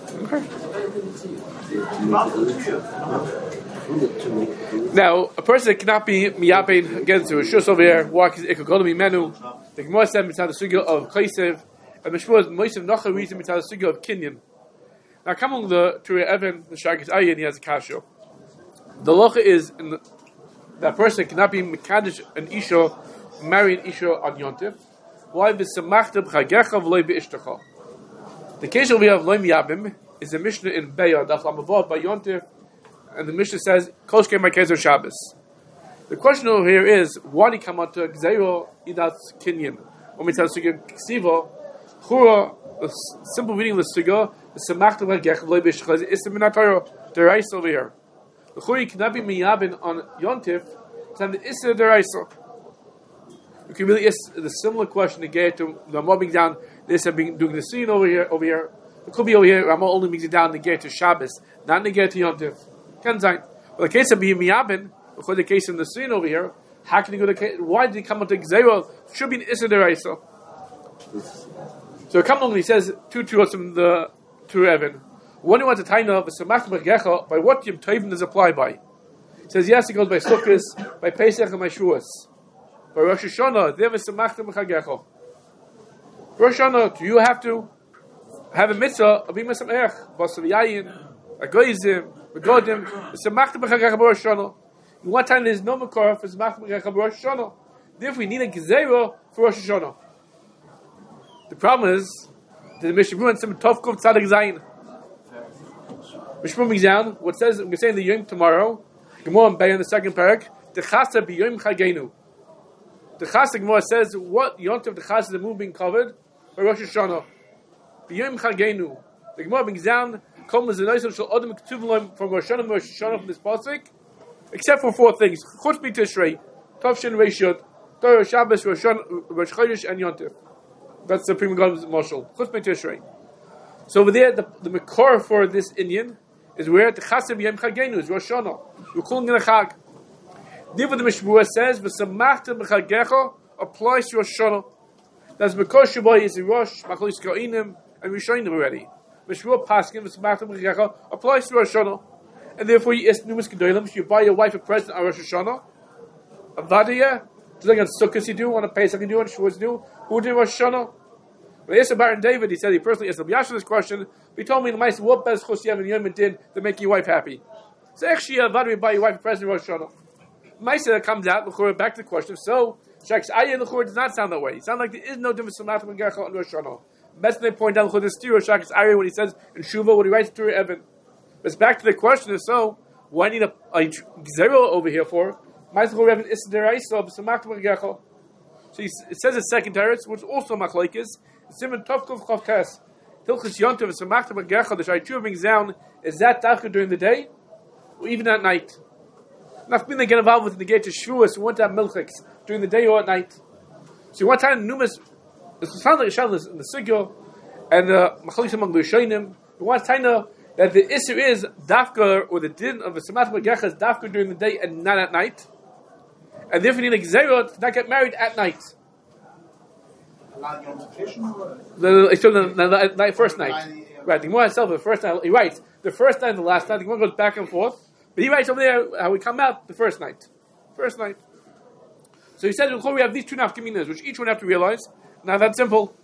Okay. Now, a person that cannot be miyabein against the Rishus over here, walk is ikogolim menu. The Gemara said mitzad the sugya of Chaysev, and Mishmur is Moisev Nacha reason mitzad the sugya of Kinyan. Now, come on the Turei Evan, the Shagis Ayin, he has a kasha. The locha is in the, that person cannot be mekadesh an isha, marry an isha on yontif. Why v'samachta b'chagecha v'loy b'ishtecha? The case over here of loy miyabim is a Mishnah in Beya Daf Lamavot by yontif, and the Mishnah says koshke ma'kezer Shabbos. The question over here is why did he come out to gzeiro idas kinyan or mitzvah sugya ksiva chura? The simple reading of the sugya is samachta b'chagecha v'loy b'ishtecha is the minatayro deraisa over here. The churi cannot be miyabim on yontif. It's on the issa deraisa. You can really ask the similar question again to the mobbing down. This have been doing the scene over here. Over here, it could be over here. Ramah only brings it down the gate to Shabbos, not the gate to Yom Tov. Can sein. But the case of being miyabin, for the case in the scene over here, how can you go to case? Why did he come to Gzeiro? Should be an Issa Deraisa. So come along and he says two to us from the to Evan. One who wants a taina of a samach b'gecha by what Yom Tovim does apply by. He says yes, it goes by Sukkos, by Pesach and by Shavuos. By Rosh Hashanah, there is samachta b'chagecha. Rosh Hashanah, do you have to have a mitzvah of being mesamech, basav yayin, agoyzim, begodim, samachta b'chagecha b'Rosh Hashanah. In one time there is no makor for samachta b'chagecha b'Rosh Hashanah. Therefore, we need a gezerah for Rosh Hashanah. The problem is that the Mishnah brings some tovkuf tzadik zayin. Mishnah brings down what says we're saying the yom tomorrow. Gemara and Bay in the second parak. The chasa b'yom chagenu. The Chassid Gemara says what Yontif the Chassid the moon being covered by Rosh Hashanah. B'yom Chagenu. The Gemara brings down Kol Mezenosim Shel Adam Ketuvim from Rosh Hashanah Rosh Hashanah from this pasuk, except for four things: Chutz B'Tishrei, Tovshin Reishut, Torah Shabbos, Rosh Chodesh, and Yontif. That's the Prima God's Marshal. Chutz B'Tishrei. So over there, the the makor for this Indian is where the Chassid B'yom Chagenu is Rosh Hashanah. We're calling it a Chag. Therefore, the Mishmur says, "V'samachta b'chagecha applies to Rosh Hashanah." That's because Shabbat is a Rosh Machalis Koinim and Rishonim already. Mishmur Paskin v'samachta b'chagecha applies to Rosh Hashanah, and therefore you ask numerous gedolim. You buy your wife a present on Rosh Hashanah, a vadiyah, just like on Sukkot you do, on a Pesach you do, on Shavuos you do. Who did Rosh Hashanah? When I asked Baron David, he said he personally asked Rabbi Yasha this question. He told me the mice what best chus you have in Yom did to make your wife happy. So actually, a vadiyah buy your wife a present on Rosh Hashanah. Maisa that comes out, back to the question. So, Shak's Ayah L'chor does not sound that way. It sounds like there is no difference from Matthew and Gercha and Rosh Hashanah. Best they point out the steer of Shak's Ayah when he says in Shuvah, when he writes to Evan. But back to the question is so, why need a, a zero over here for? Maisa L'chor Evan is there Isa, but some Matthew and Gercha. So he, it says a second teretz, which also Machlaikis, Simon Tovkov Chavkas, Hilchis Yontiv, and some Matthew and Gercha, the Shaichu brings down, is that Tachka during the day, or even at night? Not being they get involved with the gate to Shavuos, we want to have milchiks during the day or at night. So one time numerous it sounds like a shalos in the Sugyo and the Machaliks among the Rishonim. We want to know that the issue is dafka or the din of a Samat Magecha is dafka during the day and not at night. And therefore you need a Gezerah to not get married at night. The, the, the, the first night. Right, the Gemara itself, the first night, he writes, the first night and the last night, the Gemara goes back and forth. But he writes over there how we come out the first night. First night. So he says, we have these two nafkaminas, which each one have to realize. Now that's simple.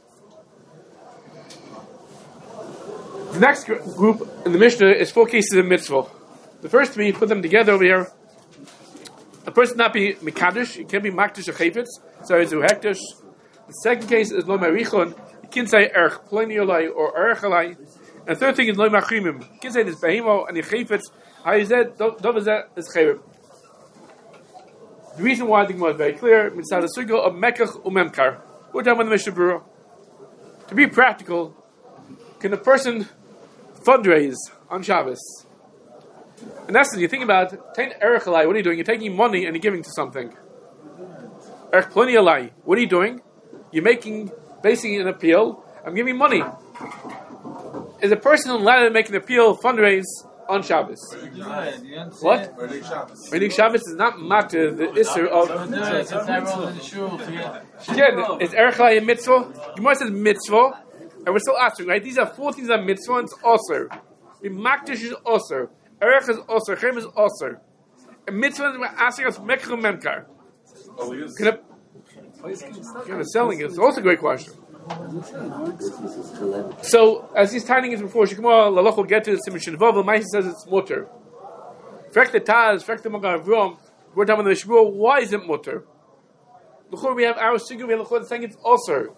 The next group in the Mishnah is four cases of mitzvah. The first three, put them together over here. A person not be Mekadosh, he can be Makdish or Chayfetz, so it's Uhektish. The second case is Lo Marichon, you can say Erch Pliny Olai or Erch Olai. And the third thing is Lo Machrimim, you can say this Behemo and the Chayfetz, how is that? Dovazet is Chayrim. The reason why I think was very clear, Mitzad Sugo of Mekach Umemkar. We're talking about the Mishnah Berurah. To be practical, can a person fundraise on Shabbos? And that's what you think about. Take Erech Alai, what are you doing? You're taking money and you're giving to something. Erech Ploni Alai, what are you doing? You're making, basically an appeal. I'm giving money. Is a person allowed to make an appeal, fundraise on Shabbos? What? Reading Shabbos is not matter the issue of. Again, is Erech Alai a mitzvah? Gemara says mitzvah, and we're still asking, right? These are four things that are mitzvah, and it's also. The makdish is also. Erech is also. Chem is also. A mitzvah, we're asking us mekach memkar. Can selling it? It's also a great question. So, as he's tying it before, Shekma Lalach will get to the Simon Shinvav. The Maisa says it's mutter. Frek the Taz, Frek the Magar Avrom. We're talking about the Shmuel. Why is it mutter? Before we have our Shigur, we have the saying it's also.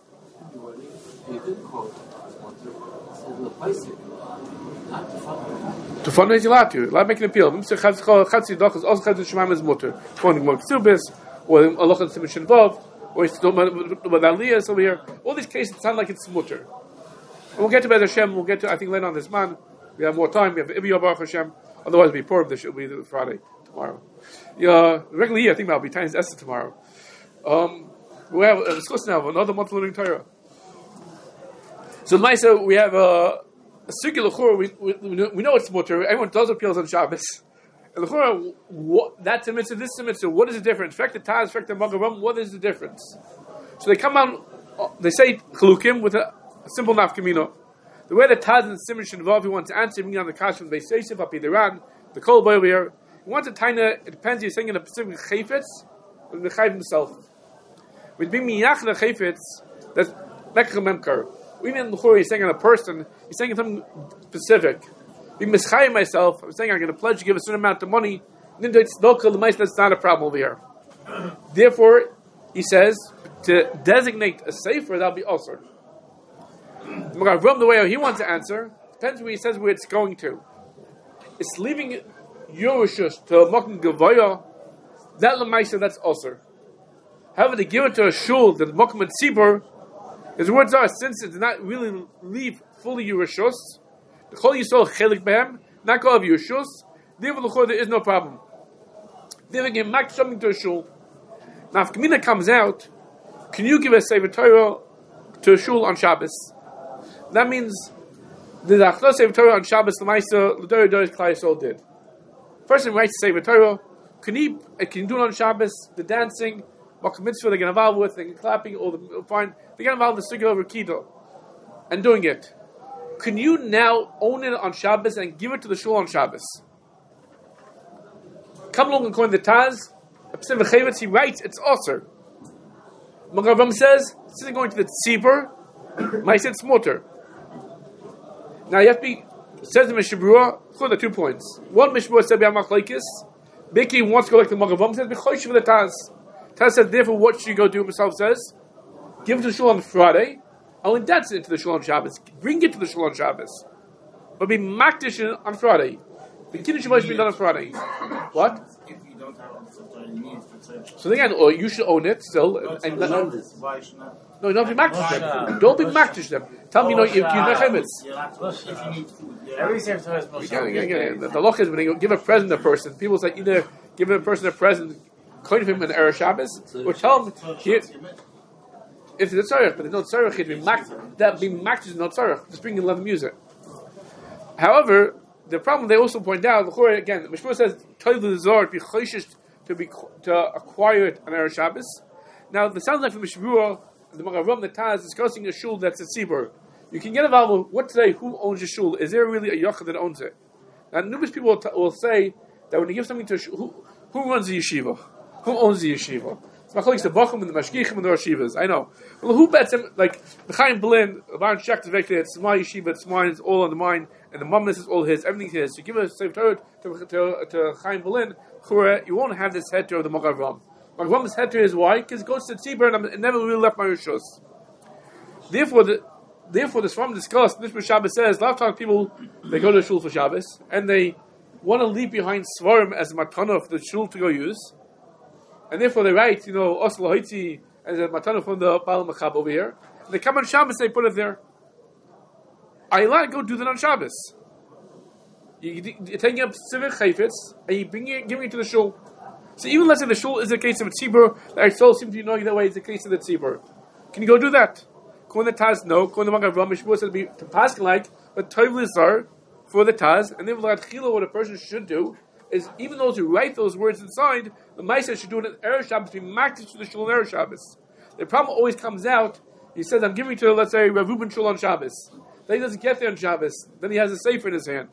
To fundraise, you're allowed to. Allowed to make an appeal. Chatzi Doch is also Chatzi Shemaim is mutter. Funding more Ksubis, or Allah and Simon Shinvav. Or it's about Aliyah over here. All these cases sound like it's mutter. And we'll get to Bez Hashem. We'll get to, I think, later on this month. We have more time. We have Ibiyah Baruch Hashem. Otherwise, it'll be poor. This will be Friday, tomorrow. Yeah, regular year, I think that'll be times Esther tomorrow. Um, we have a discuss now of another month learning Torah. So, Maisa, we have a, a circular chur. We, we, we know it's mutter. Everyone does appeals on Shabbos. And the what, that's a mitzvah, this is a mitzvah. What is the difference? Fact the Taz, fact the Magaram, what is the difference? So they come out, they say Chalukim with a, a simple nafkamino. The way the Taz and Simon Shinvav, he wants to answer, bringing on the Kash from the Beisesif, Api Deran, the Kol Boy over here. He wants a tiny, it depends, he's saying in a specific Chayfetz, or the Chayv himself. With being Miyach the Chayfetz, that's Mekach Memkar. Even in the Chur, he's saying on a person, he's saying something specific. Be mischayim myself. I'm saying I'm going to pledge to give a certain amount of money. That's not a problem over here. Therefore, he says to designate a sefer that'll be also. The way he wants to answer depends where he says where it's going to. It's leaving Yerushus to Mokum Gavoya. That lemaisa that's also. However, to give it to a shul that Mokum and Tzibur, his words are since it did not really leave fully Yerushus. The Chol Yisrael Chelik Behem, not call of Yerushus. Therefore, there is no problem. Therefore, you can make something to a shul. Now, if Gemina comes out, can you give a Sefer Torah to a shul on Shabbos? That means the Achlos Sefer Torah on Shabbos, the Maisa, the Dori Dori Klai Yisrael did. Person writes Sefer Torah, can he, can you do it on Shabbos? The dancing, Makam Mitzvah, they get involved with, they get clapping, all the fine, they get involved with the Sugya over Kido and doing it. Can you now own it on Shabbos and give it to the shul on Shabbos? Come along and coin the Taz. He writes, it's Osir. Magavam says, this isn't going to the Tzibur. Might say it's mutter. Now you have to be, says the Mishnah Berurah, for the two points. One Mishnah Berurah said, B'Amachlaikis. Biki wants to go like the Magavam says, B'Chosh for the Taz. Taz says, therefore, what should you go do? Himself says, give it to the shul on Friday. Only that's it to the shul on Shabbos. Bring it to the shul on Shabbos. But be makdish on Friday. The kiddush must be done on Friday. What? If you don't have it, you need to. So again, or you should own it still. And, and let, no, you don't be makdish them. Don't be makdish them. Tell me, you know, if you know chemetz. Every Sefer is The loch is when you give a present to a person. People say either give a person a present, coin him an Erev Shabbos, or tell him here. If it's a tzarech, but there's no tzarech, it'd be mak, that be mak is no tzarech. Just bring in love music. However, the problem they also point out, again, the Mishmur says, Toiv Zor be choishish to be to acquire it on Erev Shabbos. Now, the sounds like from Mishmur, the Magaram, the Taz, discussing a shul that's a tzibur. You can get involved with what today, who owns a shul? Is there really a yachad that owns it? Now, numerous people will, t- will say that when you give something to a shul, who, who runs the yeshiva? Who owns the yeshiva? It's machlokes the bachim and the mashgichim and the rashivas. I know. Well, who bets him? Like the Chaim Berlin, the Baron Shecht is very clear. It's my yeshiva, it's mine, it's all on the mine, and the mumness is all his. Everything's his. So give a Sefer Torah to to, to Chaim Berlin, you won't have this heter of the Magen Avraham. Magen Avraham's heter is why? Because it goes to the tzibur and it never really left my rishus. Therefore, the therefore the Sfarim discussed. Nishma Shabbos says a lot of times people they go to the shul for Shabbos and they want to leave behind Svarim as a matana for the shul to go use. And therefore they write, you know, Oslo Haiti as a matana from the Baal Machab over here. And they come on Shabbos, they put it there. I allowed to go do that on Shabbos. You, you're taking up civic chayfetz and you bring it, giving it to the shul. So even let's say the shul is a case of a tzibur, that I still seem to be knowing that way, it's a case of the tzibur. Can you go do that? Kone the Taz, no. Kone the Magen Avraham, Mishmur said to be to pass like, but Tovli Zar for the Taz. And then what a person should do is, even those who write those words inside, the Maisa should do it in Erev Shabbos, be makdish to the shul on Erev Shabbos. The problem always comes out, he says, I'm giving to, let's say, Rav Reuben shul on Shabbos. Then he doesn't get there on Shabbos. Then he has a sefer in his hand.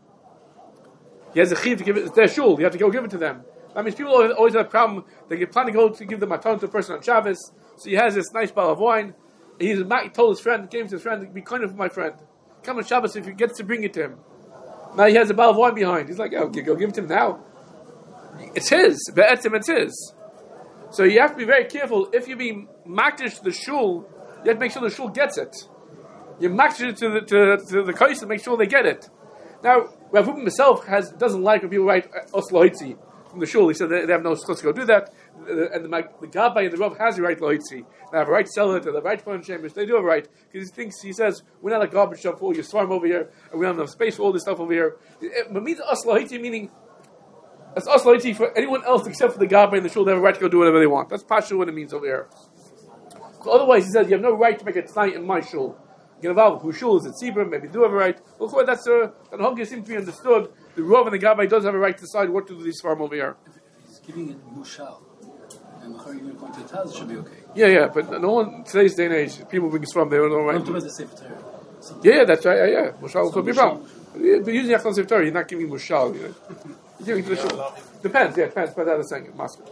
He has a chiv to give it, it's their shul, you have to go give it to them. That means people always have a problem, they plan to go to give the matan to a person on Shabbos, so he has this nice bottle of wine, he's he told his friend, came to his friend, be kind of my friend. Come on Shabbos if he gets to bring it to him. Now he has a bottle of wine behind. He's like, oh, go give it to him now. It's his. Be'etzim, it's his. So you have to be very careful. If you're being makdish to the shul, you have to make sure the shul gets it. You makdish it to the to, to the kais and make sure they get it. Now, Rav Reuben himself has doesn't like when people write Oslo Hitzi from the shul. He said they, they have no schus to go do that. And the, the Gabbai and the Rav has a right Lohitzi. They have a right to sell it, they have a right to put in chambers. They do have a right. Because he thinks, he says, we're not a garbage dump for all your swarm over here, and we don't have enough space for all this stuff over here. It means us Lohitzi, meaning it's us Lohitzi for anyone else except for the Gabbai and the shul. They have a right to go do whatever they want. That's partially what it means over here. So otherwise, he says, you have no right to make a tonight in my shul. Get involved with whose shul is it Tzibur, maybe do have a right. Well, of course, that's uh, that Hogya seems to be understood. The Rav and the Gabbai does have a right to decide what to do with these farm over here. If he's giving it mushal, and Machar you're going to the Taz, it should be okay. Yeah, yeah, but no one, today's day and age, people bring from they don't know right. Not to the Sefer Torah. Yeah, yeah, that's right, yeah, yeah. Mushal So could be a mushal- problem. Yeah, but using Yachlan Sefer Torah, you're not giving Mushal, you know. You're giving to the shul. Depends, yeah, depends, depends how they're saying it, Moscow.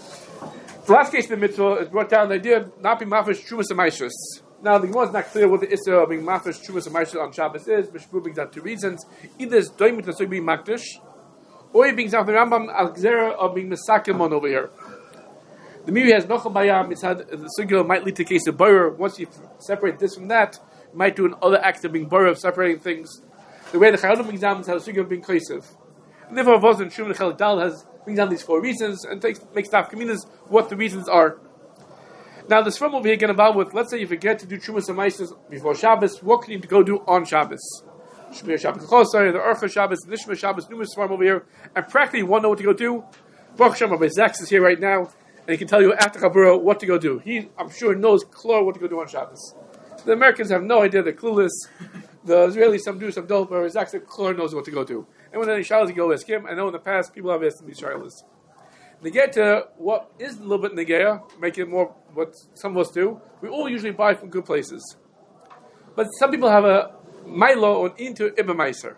The last case in the mitzvah is brought down the idea not being mafish Trumas and Maishus. Now, the Gemara is not clear what the issue of being mafish Trumas and Maishus on Shabbos is, but Shmuel brings down two reasons. Either it's doimit to being makdish, or he brings down the Rambam al Gzera of being Mesakimon over here. The Miri has Nochel Bayam, it's had the Sugya might lead to a case of Borer. Once you separate this from that, you might do another act of being Borer, of separating things. The way the Chayonim examines has a Sugya of being Kosev. And therefore, Vos and Shuman Chelik Dal has brings down these four reasons and takes makes Daf Kaminas what the reasons are. Now, this from over here get involved with, let's say you forget to do Trumas and Maishus before Shabbos, what can you go do on Shabbos? Shmir Shabbos Chosar, the Urcha Shabbos, the Nishma Shabbos, numerous farm over here, and practically you want to know what to go do. Baruch Hashem, Rabbi Zaks is here right now, and he can tell you after Chabura what to go do. He, I'm sure, knows clear what to go do on Shabbos. The Americans have no idea, they're clueless. The Israelis, some do, some don't, but Rabbi Zaks clear knows what to go do. And when any Shabbos, you go ask him. I know in the past, people have asked him these Shabbos. They get to what is a little bit Negea, make it more what some of us do. We all usually buy from good places. But some people have a Milo on into Ibn Meiser.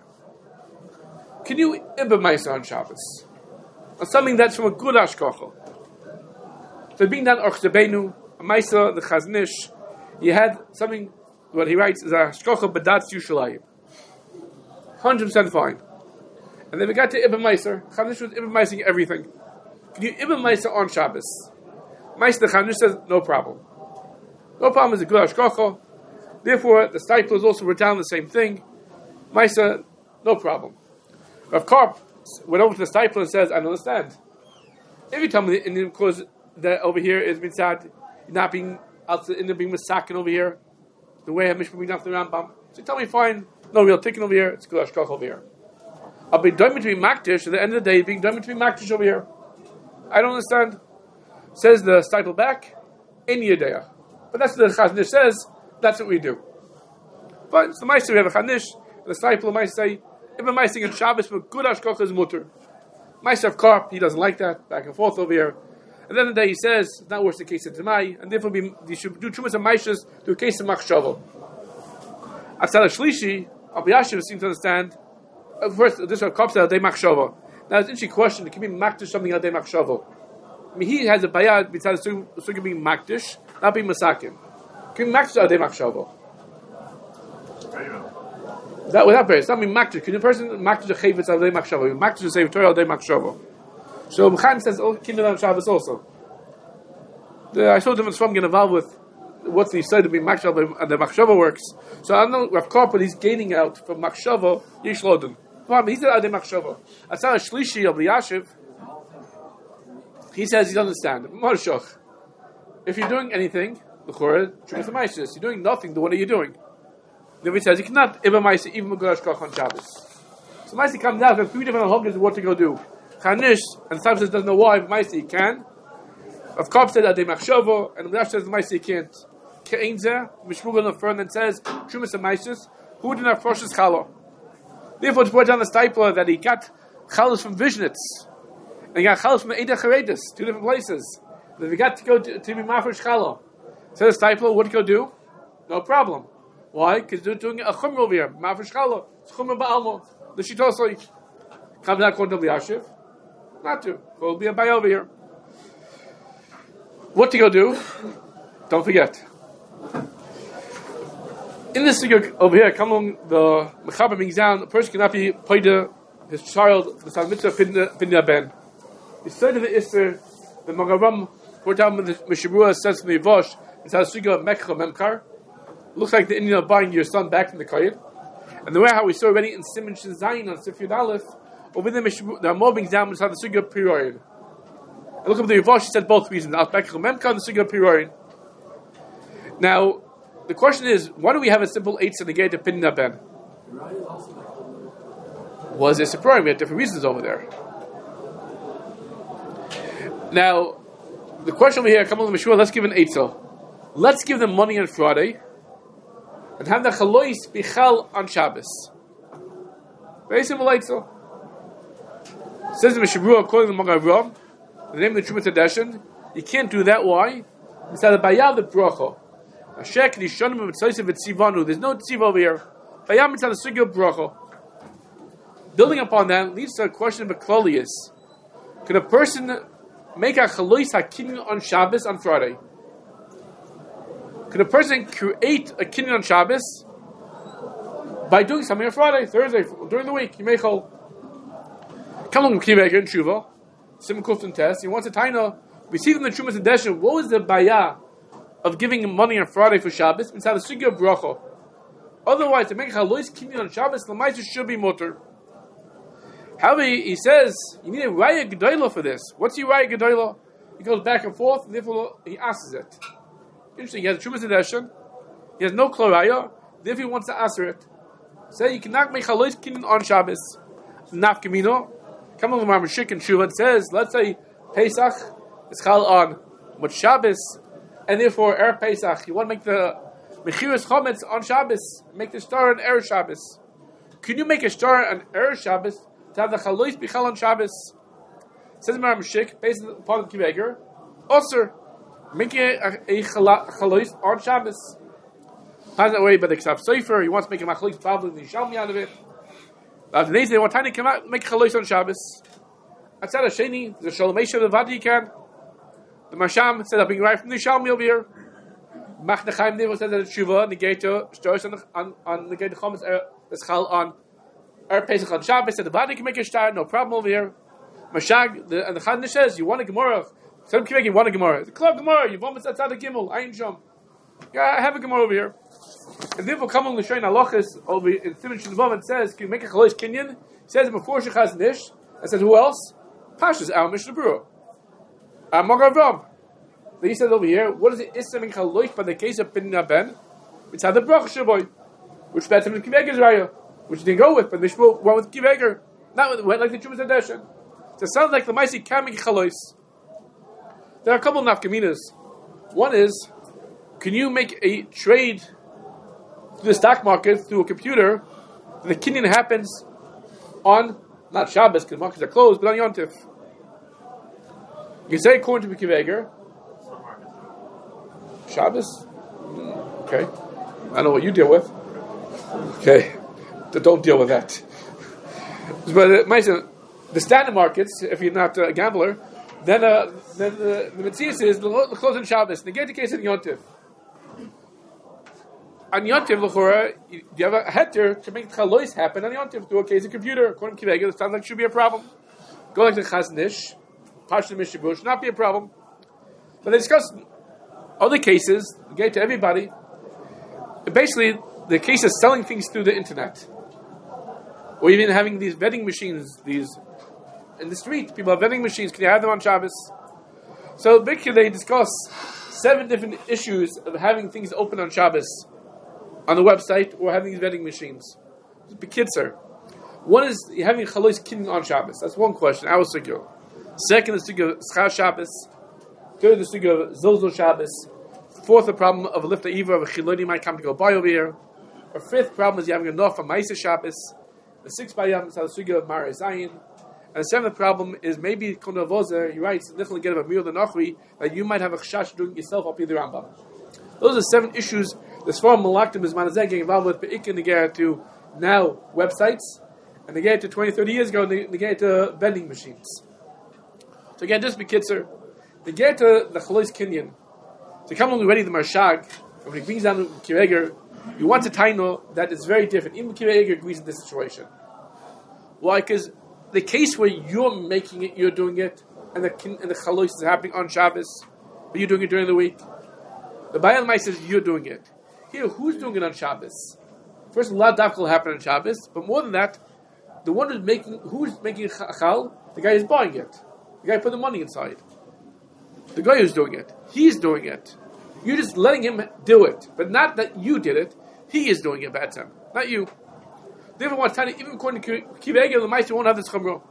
Can you Ibn Meiser on Shabbos? Or something that's from a good Ashkochel. So being done Orch Zebenu, a Meiser, the Chaznish, he had something, what he writes is a Ashkochel Badatz Yushalayim. one hundred percent fine. And then we got to Ibn Meiser. Chaznish was Ibn Meisering everything. Can you Ibn Meiser on Shabbos? Meiser, the Chaznish says, no problem. No problem is a good Ashkochel. Therefore, the Stipler also wrote down the same thing. Maisa, no problem. Rav Karp went over to the Stipler and says, I don't understand. If you tell me, and of course, that over here is mitzad, you're not being, in being misakin over here, the way Hamish being down to the Rambam. So you tell me, fine, no real tikkun over here, it's good ashkach over here. I'll be done to be makdish, at the end of the day, being done to be makdish over here. I don't understand. Says the Stipler back, in Yedea. But that's what the Chaznish says. That's what we do. But it's the Meister, we have a Chanish, the Stipler might say, Ibn Meising in Shabbos, but good Ashkoch is mutter. Meister of Karp, he doesn't like that, back and forth over here. And then the day he says, it's not worse than the case of Demai, and therefore be, you should do Chumas and Meishas to a case of Machshava. Atzal Shlishi, Abba Yashiv seems to understand, uh, first, this is what Karp said, Adei Machshava. Now it's an interesting question, it can be Makdish something Adei Machshava. I mean, he has a bayad besides the sugi being makdish, not being masakin. Can you makdish adei machshava? That without prayer, it's not being makdish. Can a person makdish a chayvitz adei machshava? Makdish a sefer Torah adei machshava. So Chaim says, "Oh, kindle on Shabbos also." The, I saw different from getting involved with what's the side to be machshava and the machshava works. So I don't know Rav Karpel he's gaining out from machshava yish loden. He said adei machshava. That's not a shlishi of the Yashiv. He says he doesn't understand. Marshach. If you're doing anything, l'chorah, you're doing nothing. Then what are you doing? Then he says you cannot even ma'aseh even megulash kach on Shabbos. So ma'aseh comes out. There's three different halachas what to go do. Chanish and Sam says doesn't know why. Ma'aseh he can. Rav Karp said adei machshava, and Rav says ma'aseh he can't. Ke'enzer mishmugel the front and says shumas and ma'aseh who did not frosh his challah. Therefore, it's brought down the stipler that he got chalas from Vishnitz. And he got chalas from Eidah Charedis, two different places. If he got to go to, to be mafresh challah. So the stipler, what did he go do? No problem. Why? Because they're doing a chumra over here. Mafresh challah. It's chumra ba'almo. The shitosoi. Comes out according to the Yashiv. Not to. Will be a bay over here. What to go do? Don't forget. In this figure over here, come along the mechaber brings down, a person cannot be paida his child the mitzvah pinda ben. The side of the Isser, the Magaram, brought down with the Mishabura says from the Yivosh, it's how Suga Mekcha Memkar. Looks like the Indian are buying your son back from the Kohen. And the way how we saw already in Simon Shazayin on Sifyud Aleph, over there the Amor brings down with how the Suga Pirorin. And look at the Yivosh, he said both reasons, Al Mekcha Memkar and the Suga Pirorin. Now, the question is, why do we have a simple eight in the gate of Pinna Ben? Was there surprise? We had different reasons over there. Now, the question over here, come on the Meshua, let's give an eitzah. Let's give them money on Friday and have the chalois bichal on Shabbos. Very simple eitzah. Says the Meshua, according to the Magav, the name of the Trumat Hadeshin, you can't do that. Why? It's the bayah the bracha. There's no tziva over here. Building upon that leads to a question of Klolius. Can a person make a chalois hakinyan on Shabbos on Friday? Can a person create a kinyan on Shabbos by doing something on Friday, Thursday, during the week? You may call. Come along, Kiveger and Shuva, Simon Kufton test. He wants a taina. We see from the Trumas and Deshin. What was the bayah of giving him money on Friday for Shabbos? It's how the sugya of bracha. Otherwise, to make a chalois kinyan on Shabbos, the ma'aseh should be mutter. However, he says you need a raya gedolah for this. What's your raya gedolah? He goes back and forth, and therefore he asks it. Interesting. He has a Trumas Hadeshin. He has no kloraya. Therefore, he wants to answer it. Say you cannot make chalois kinyan on Shabbos. Naf kamino. Come on, Mar Meshik and Shuva says, let's say Pesach is chal on what Shabbos. And therefore, Erev Pesach, you want to make the Mechiras Chometz on Shabbos, make the star on Erev Shabbos. Can you make a star on Erev Shabbos to have the Chalois Bichal on Shabbos? Says Mar Meshik, based upon the Kiveger, Osir, making a, a, a Chalois on Shabbos. Finds that way by the Ksav Sofer, he wants to make a Machalois probably the Yishalmi out of it. But the next day, one time to come out and make a Chalois on Shabbos. Outside of Sheni, the Shalom Esha, the Vadi you can. The Masham said, I'm being right from the Yishalmi over here. Mach Nechaim Nevo said that the Tshuva, the gate to stars on, on, on the gate of Chometz, the Schal on Erev Pesach on Shabbos, said the Vadi can make a star, no problem over here. Mashag, the, and the Chadnish says, you want a Gemara. Some can make you want a Gemara. The Club Gemara, you want to outside the Gimel, Ayin Shom. Yeah, I have a Gemara over here. And therefore, come on the Shoyin Halachas over in Simon Shinvav and says, can you make a Chalois Kinyan? He says before Shechaz Nish, and says, who else? Pashas, our Mishnah Berurah. Uh, Magav. Then he said over here, what is it? Issa min chalois by the case of Pinna Ben? It's how the bracha shaboy, which that's him with Kiveger's raya, which he didn't go with, but the Mishmur went with Kiveger, not with went like the Trumas Hadeshin. So it sounds like the Maisi can make chalois. There are a couple of nafkaminas. One is, can you make a trade through the stock market through a computer? The kinyan happens on not Shabbos because markets are closed, but on Yom Tif. You can say according to Kiveger. Shabbos? Okay. I don't know what you deal with. Okay. Don't deal with that. But uh, the standard markets, if you're not a gambler, Then, uh, then the, the Metzias is the close on Shabbos. Negate the case in Yontif. On Yontif, l'chora, you have a heter to make chalois happen on Yontif. Do a case of computer. According to Kivega, it sounds like it should be a problem. Go like the Chazon Ish, Parshat Mishabur, should not be a problem. But they discuss other cases, negate to everybody. Basically, the case of selling things through the internet. Or even having these vending machines, these in the street, people have vending machines. Can you have them on Shabbos? So, basically, they discuss seven different issues of having things open on Shabbos on the website or having these vending machines. Bekitzer. One is having chalois kidding on Shabbos. That's one question. Our sugya. Second, the sugya of schar Shabbos. Third, the sugya of zolzol Shabbos. Fourth, the problem of a lift iva of a chiloni might come to go by over here. Or fifth problem is you having enough for Ma'aseh Shabbos. The sixth bayam is the sugya of Mar Zayin. And the seventh problem is maybe Konavozer, he writes, Nichel get a Mir the Nachri, that you might have a chash doing yourself up in the Rambam. Those are seven issues the Sfarim Malaktim is Manazeh getting involved with, but it can negate to now websites, and negate to twenty, thirty years ago, negate to vending machines. So again, just be kitzer. Negate to the Chalois Kinyan. So come when we ready the Marshag, and when he brings down the Kireger, you want to taino that it's very different. Even Kireger agrees in this situation. Why? Because the case where you're making it, you're doing it, and the and the chalois is happening on Shabbos, but you're doing it during the week. The Bayal Mai says you're doing it. Here, who's doing it on Shabbos? First, a lot of dafka will happen on Shabbos, but more than that, the one who's making who's making chal, the guy is buying it. The guy put the money inside. The guy who's doing it, he's doing it. You're just letting him do it, but not that you did it. He is doing it, bad time, not you. They even want to even according to Kivega, the Meister won't have this chamro.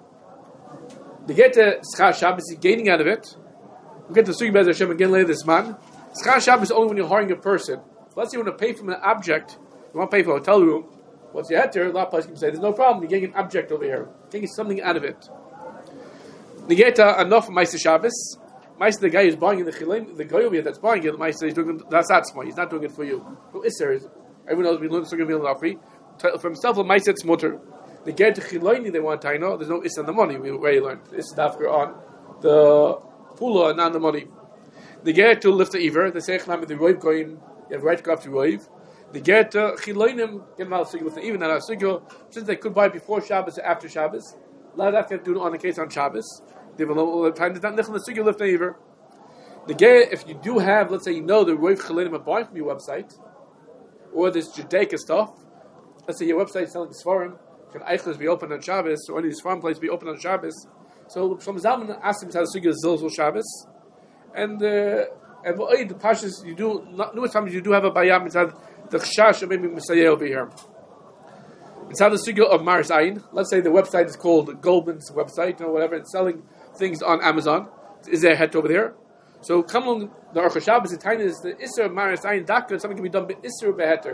They get to Schar Shabbos, he's gaining out of it. We get to Sugi Bez Hashem again later this month. Schar Shabbos is only when you're hiring a person. So let's say you want to pay for an object, you want to pay for a hotel room. What's your heter? A lot of places can say, there's no problem, you're getting an object over here. You're getting something out of it. They get to enough Meister Shabbos. Meister, the guy who's buying it, the chilim, the guy over here that's buying it, the Meister, he's doing it, that's not smart, he's not doing it for you. No, Isser, everyone knows we learn Sugi Bez Hashem. For himself, a ma'aseh it's mutter. They get to chiloini, they want to know. There's no is on the money. We already learned is dafka on the pula and not the money. They get to lift the iver. They say chlam the roiv going. You have right to go after roiv. They get to chiloinim get mal sugi with the even not sugi. Since they could buy it before Shabbos or after Shabbos, a lot of that can do it on the case on Shabbos. They have a little time. There's not nichel the sugi lift the iver. They get if you do have, let's say you know the roiv chiloinim are buying from your website, or this Judaica stuff. Let's say your website is selling Sfarim, can Eichels be open on Shabbos, or any of these farm places be open on Shabbos? So Shlomo Zalman asked him to have a sugi of Zilzul Shabbos, and uh, and well, the pashas you do not numerous times you do have a bayam inside the chash or maybe Messiah over here. Inside the sugi of Mar Zayin, let's say the website is called Goldman's website or whatever, it's selling things on Amazon. Is there a het over there? So come along the Aruch Shabbos, the tiny is the Isser of Mar Zayin Daka, something can be done by Isser beheter.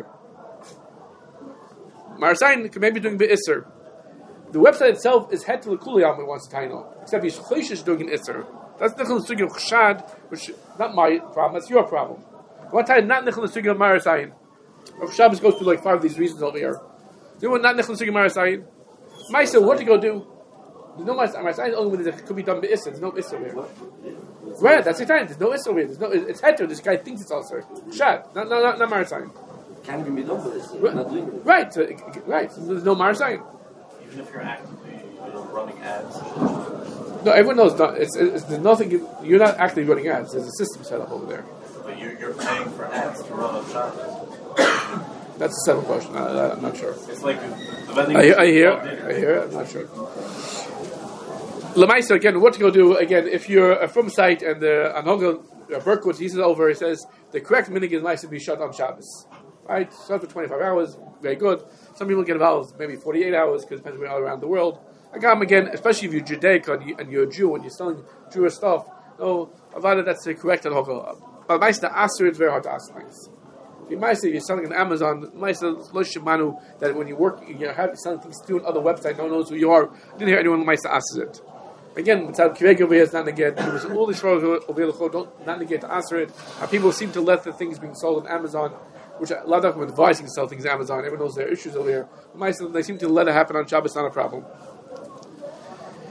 Mar Zayin can maybe doing be'isser. The website itself is het to the kuliyam. It wants to taino, except he's choishish doing an isser. That's nichel the sugi of chshad, which not my problem. That's your problem. One time, not nichel the sugi of Mar Zayin. Or Shabbos goes through like five of these reasons over here. You know not nichel the sugi of Mar Zayin. Ma'aseh, what to go do? There's no Mar Zayin only when it could be done be'isser. There's no isser here. Right, that's the time. There's no isser here. There's no. It's het to. This guy thinks it's also chshad. Not not not, not Mar Zayin. Can't even be done with this. Right. Not doing it. Right, uh, right. So there's no Mar Zayin. Even if you're actively you know, running ads. No, everyone knows. Not, it's, it's there's nothing. You're not actually running ads. There's a system set up over there. But you're, you're paying for ads to run on Shabbos. That's a separate question. I, I'm not sure. It's like the vending I, machine. I hear. I hear. I'm not sure. Lamaisa again. What to go do again? If you're from a site and the Anhogel uh, Berkowitz, he says over. He says the correct minig is nice to be shut on Shabbos. Right, shut for twenty-five hours, very good. Some people get involved maybe forty-eight hours because it depends where all around the world. Again, again, especially if you're Judaic and, you, and you're a Jew and you're selling Jewish stuff, no, Avada, that's the correct and Hogel. But Maisa Aser, it's very hard to ask things. If you Maisa, you're selling on Amazon, Maisa Loshimanu, that when you work, you're selling things through another website, no one knows who you are. I didn't hear anyone Maisa Aser it. Again, without Kiveg over here is not negate. There was all these over here, don't not negate to Aser it. And people seem to let the things being sold on Amazon, which a lot of them are advising to sell things on Amazon. Everyone knows there are issues over here. But they seem to let it happen on Shabbos, not a problem.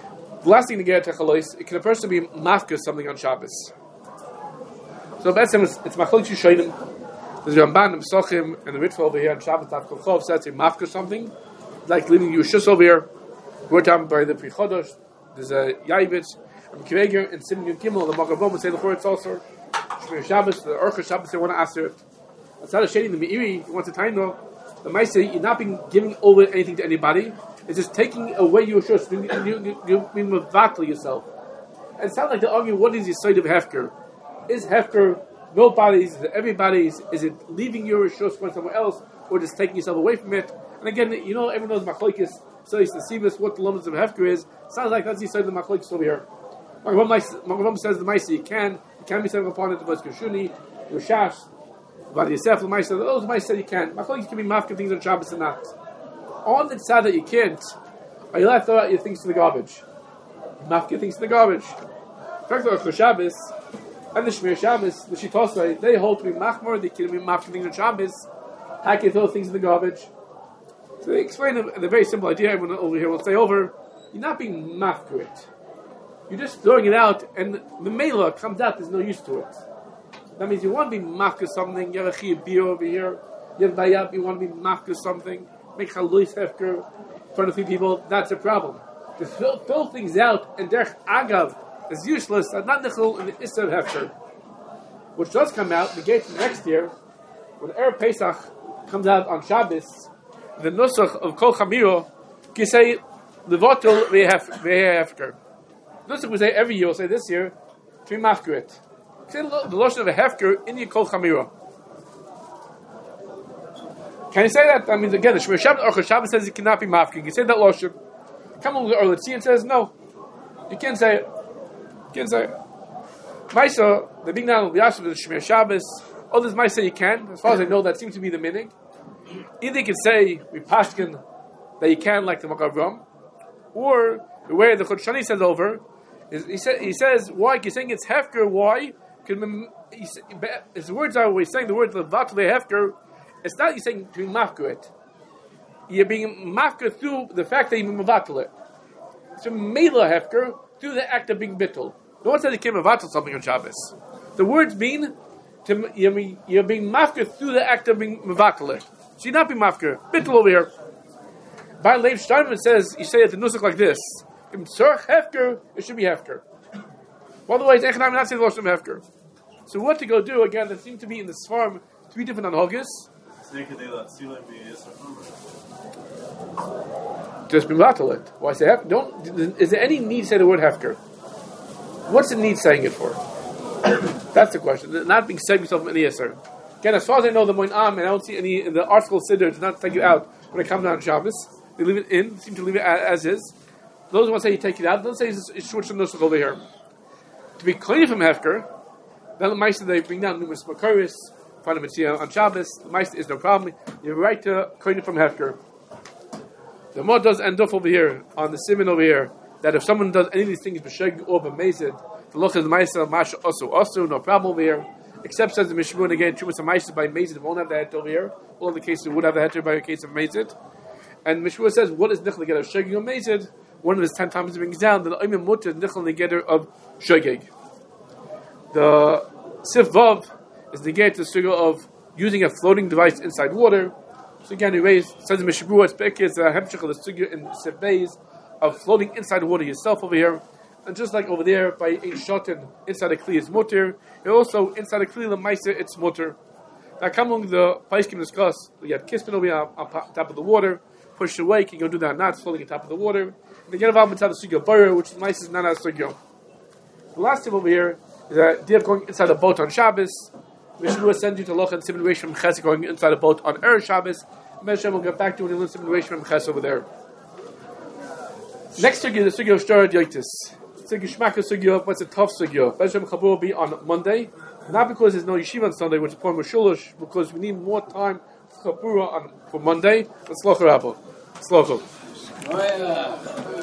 The last thing to get to chalois, it can a person be mafka something on Shabbos. So that's it's, it's machlok yishonim. There's Ramban and Pesachim and the Ritva over here on Shabbos Daf Kolchov says a mafka something, like leaving you shus over here. We're talking by the Pri Chodosh. There's a Yaivitz and Kiveger and Simon Yud Gimel. The Magavom would say the Chorutz also. Shmir Shabbos, the Orcha Shabbos, they want to answer it. Outside of shading the Meiri, you want to time though. The Maaseh, you're not being giving over anything to anybody. It's just taking away your shus. You you you mean mevatl yourself. And it sounds like they argue what is the side of hefker? Is hefker nobody's? Is it everybody's? Is it leaving your shus going somewhere else, or just taking yourself away from it? And again, you know, everyone knows machlokes. So it's the sivus what the limits of hefker is. Sounds like that's the side of the machlokes over here. Magavam says the Maaseh you can you can be set upon it about Kashuni, Yoshash, Vad Yosef, the Maaseh. Those Maaseh you can. Machlokes can be mafka things on Shabbos and not. On the side that you can't, are you allowed to throw out your things to the garbage? Mafka things to the garbage. In fact, the Shabbos and the Shmir Shabbos, the Shitosai, they hold to be machmor, they can be mafka things on Shabbos. How can you throw things in the garbage? So they explain the, the very simple idea. Everyone over here will say over, you're not being mafka it. You're just throwing it out, and the mela comes out, there's no use to it. That means you want to be mafka something, you have a chiyah beer over here, you have bayab, you want to be mafka something, make chalois hefker in front of few people, that's a problem. To fill, fill things out and derech agav is useless, and not nechol in the Isser hefker. Which does come out, the gate next year, when Erev Pesach comes out on Shabbos, the nusach of Kol Chamiro, can say, Levotel ve'hefker. Nusach we say every year, we'll say this year, to be mafker it. Say the lotion of a hefker in your Kol Chamiro. Can you say that? I mean, again, the Shmir Shabbos or Shabbos says it cannot be mafka. Can you say that lotion? Come on, or let's see, and says no. You can't say it. You can't say it. Maisa, the big now the Yashav the Shmir Shabbos. Others might say you can. As far as I know, that seems to be the minig. Either you can say we pashkin that you can, like the Makavram, or the way the Chod Shani says over is he says he says why? He's saying it's hefker. Why? His words are we're saying the words levat hefker. It's not you saying to be mafka it. You're being mafka through the fact that you're mavatal it. It's a mela hefker through the act of being bittul. No one says you can't mavatal something on Shabbos. The words mean to you're, you're being mafka through the act of being mavatal it. So you're not being mafka. Bittul over here. By Leib Steinman says you say it the nusach like this. Im tzorch hefker, it should be hefker. Otherwise, echanam not say the loshon hefker. So what to go do again? There seem to be in the Sfarm three different anhogis. Just be matalit. Why say hefker? Don't. Is there any need to say the word hefker? What's the need saying it for? That's the question. Not being said yourself from any yisur. Again, as far as I know, the Moin Am, and I don't see any in the article siddur does not take you out when it comes down to Shabbos. They leave it in. Seem to leave it as is. Those who want to say you take it out, don't say it's short and nusach over here. To be clean from hefker, then the Meister they bring down numerous makaris. Find a mitzvah on Shabbos. The Meister is no problem. You're right to clean from hefker. The Mod does end off over here on the simon over here that if someone does any of these things b'sheg or b'mezid, the look of the Meister masha also also no problem over here. Except says the Mishmur again, true with the Meister by mezid won't have the heter over here. All the cases would have the heter by a case of mezid. And Mishmur says what is nichel get of shegig or mezid? One of his ten times it brings down the oimim mutter nichel negeter of shegig. The Sif Vav is the get the sugar of using a floating device inside water. So again, we raise says the Mishabur, it's a hemshich of the sugar in Sif Beis of floating inside water yourself over here. And just like over there, by a shotin inside a kli is mutter, and also inside a kli the meiser it's mutter. Now come along the Paiskim discuss, you have kispin over here on top of the water, push away, you can go do that, not floating on top of the water. And again, about inside the sugar burrow, which is meiser is not as sugar. The last tip over here is the idea of going inside a boat on Shabbos. Mishmur sends you to Loch and simulation from Ches going inside a boat on Erev Shabbos. Meshem will get back to when you learn simulation from Ches over there. Next sugya is the sugya of Shtar Yoitis. Sugya Shmaka sugya, what's a tough sugya? Beshem Chabur will be on Monday. Not because there's no yeshiva on Sunday, which is point with Shulish, because we need more time for Chabura on for Monday. But Slocha Rabba. Slocha.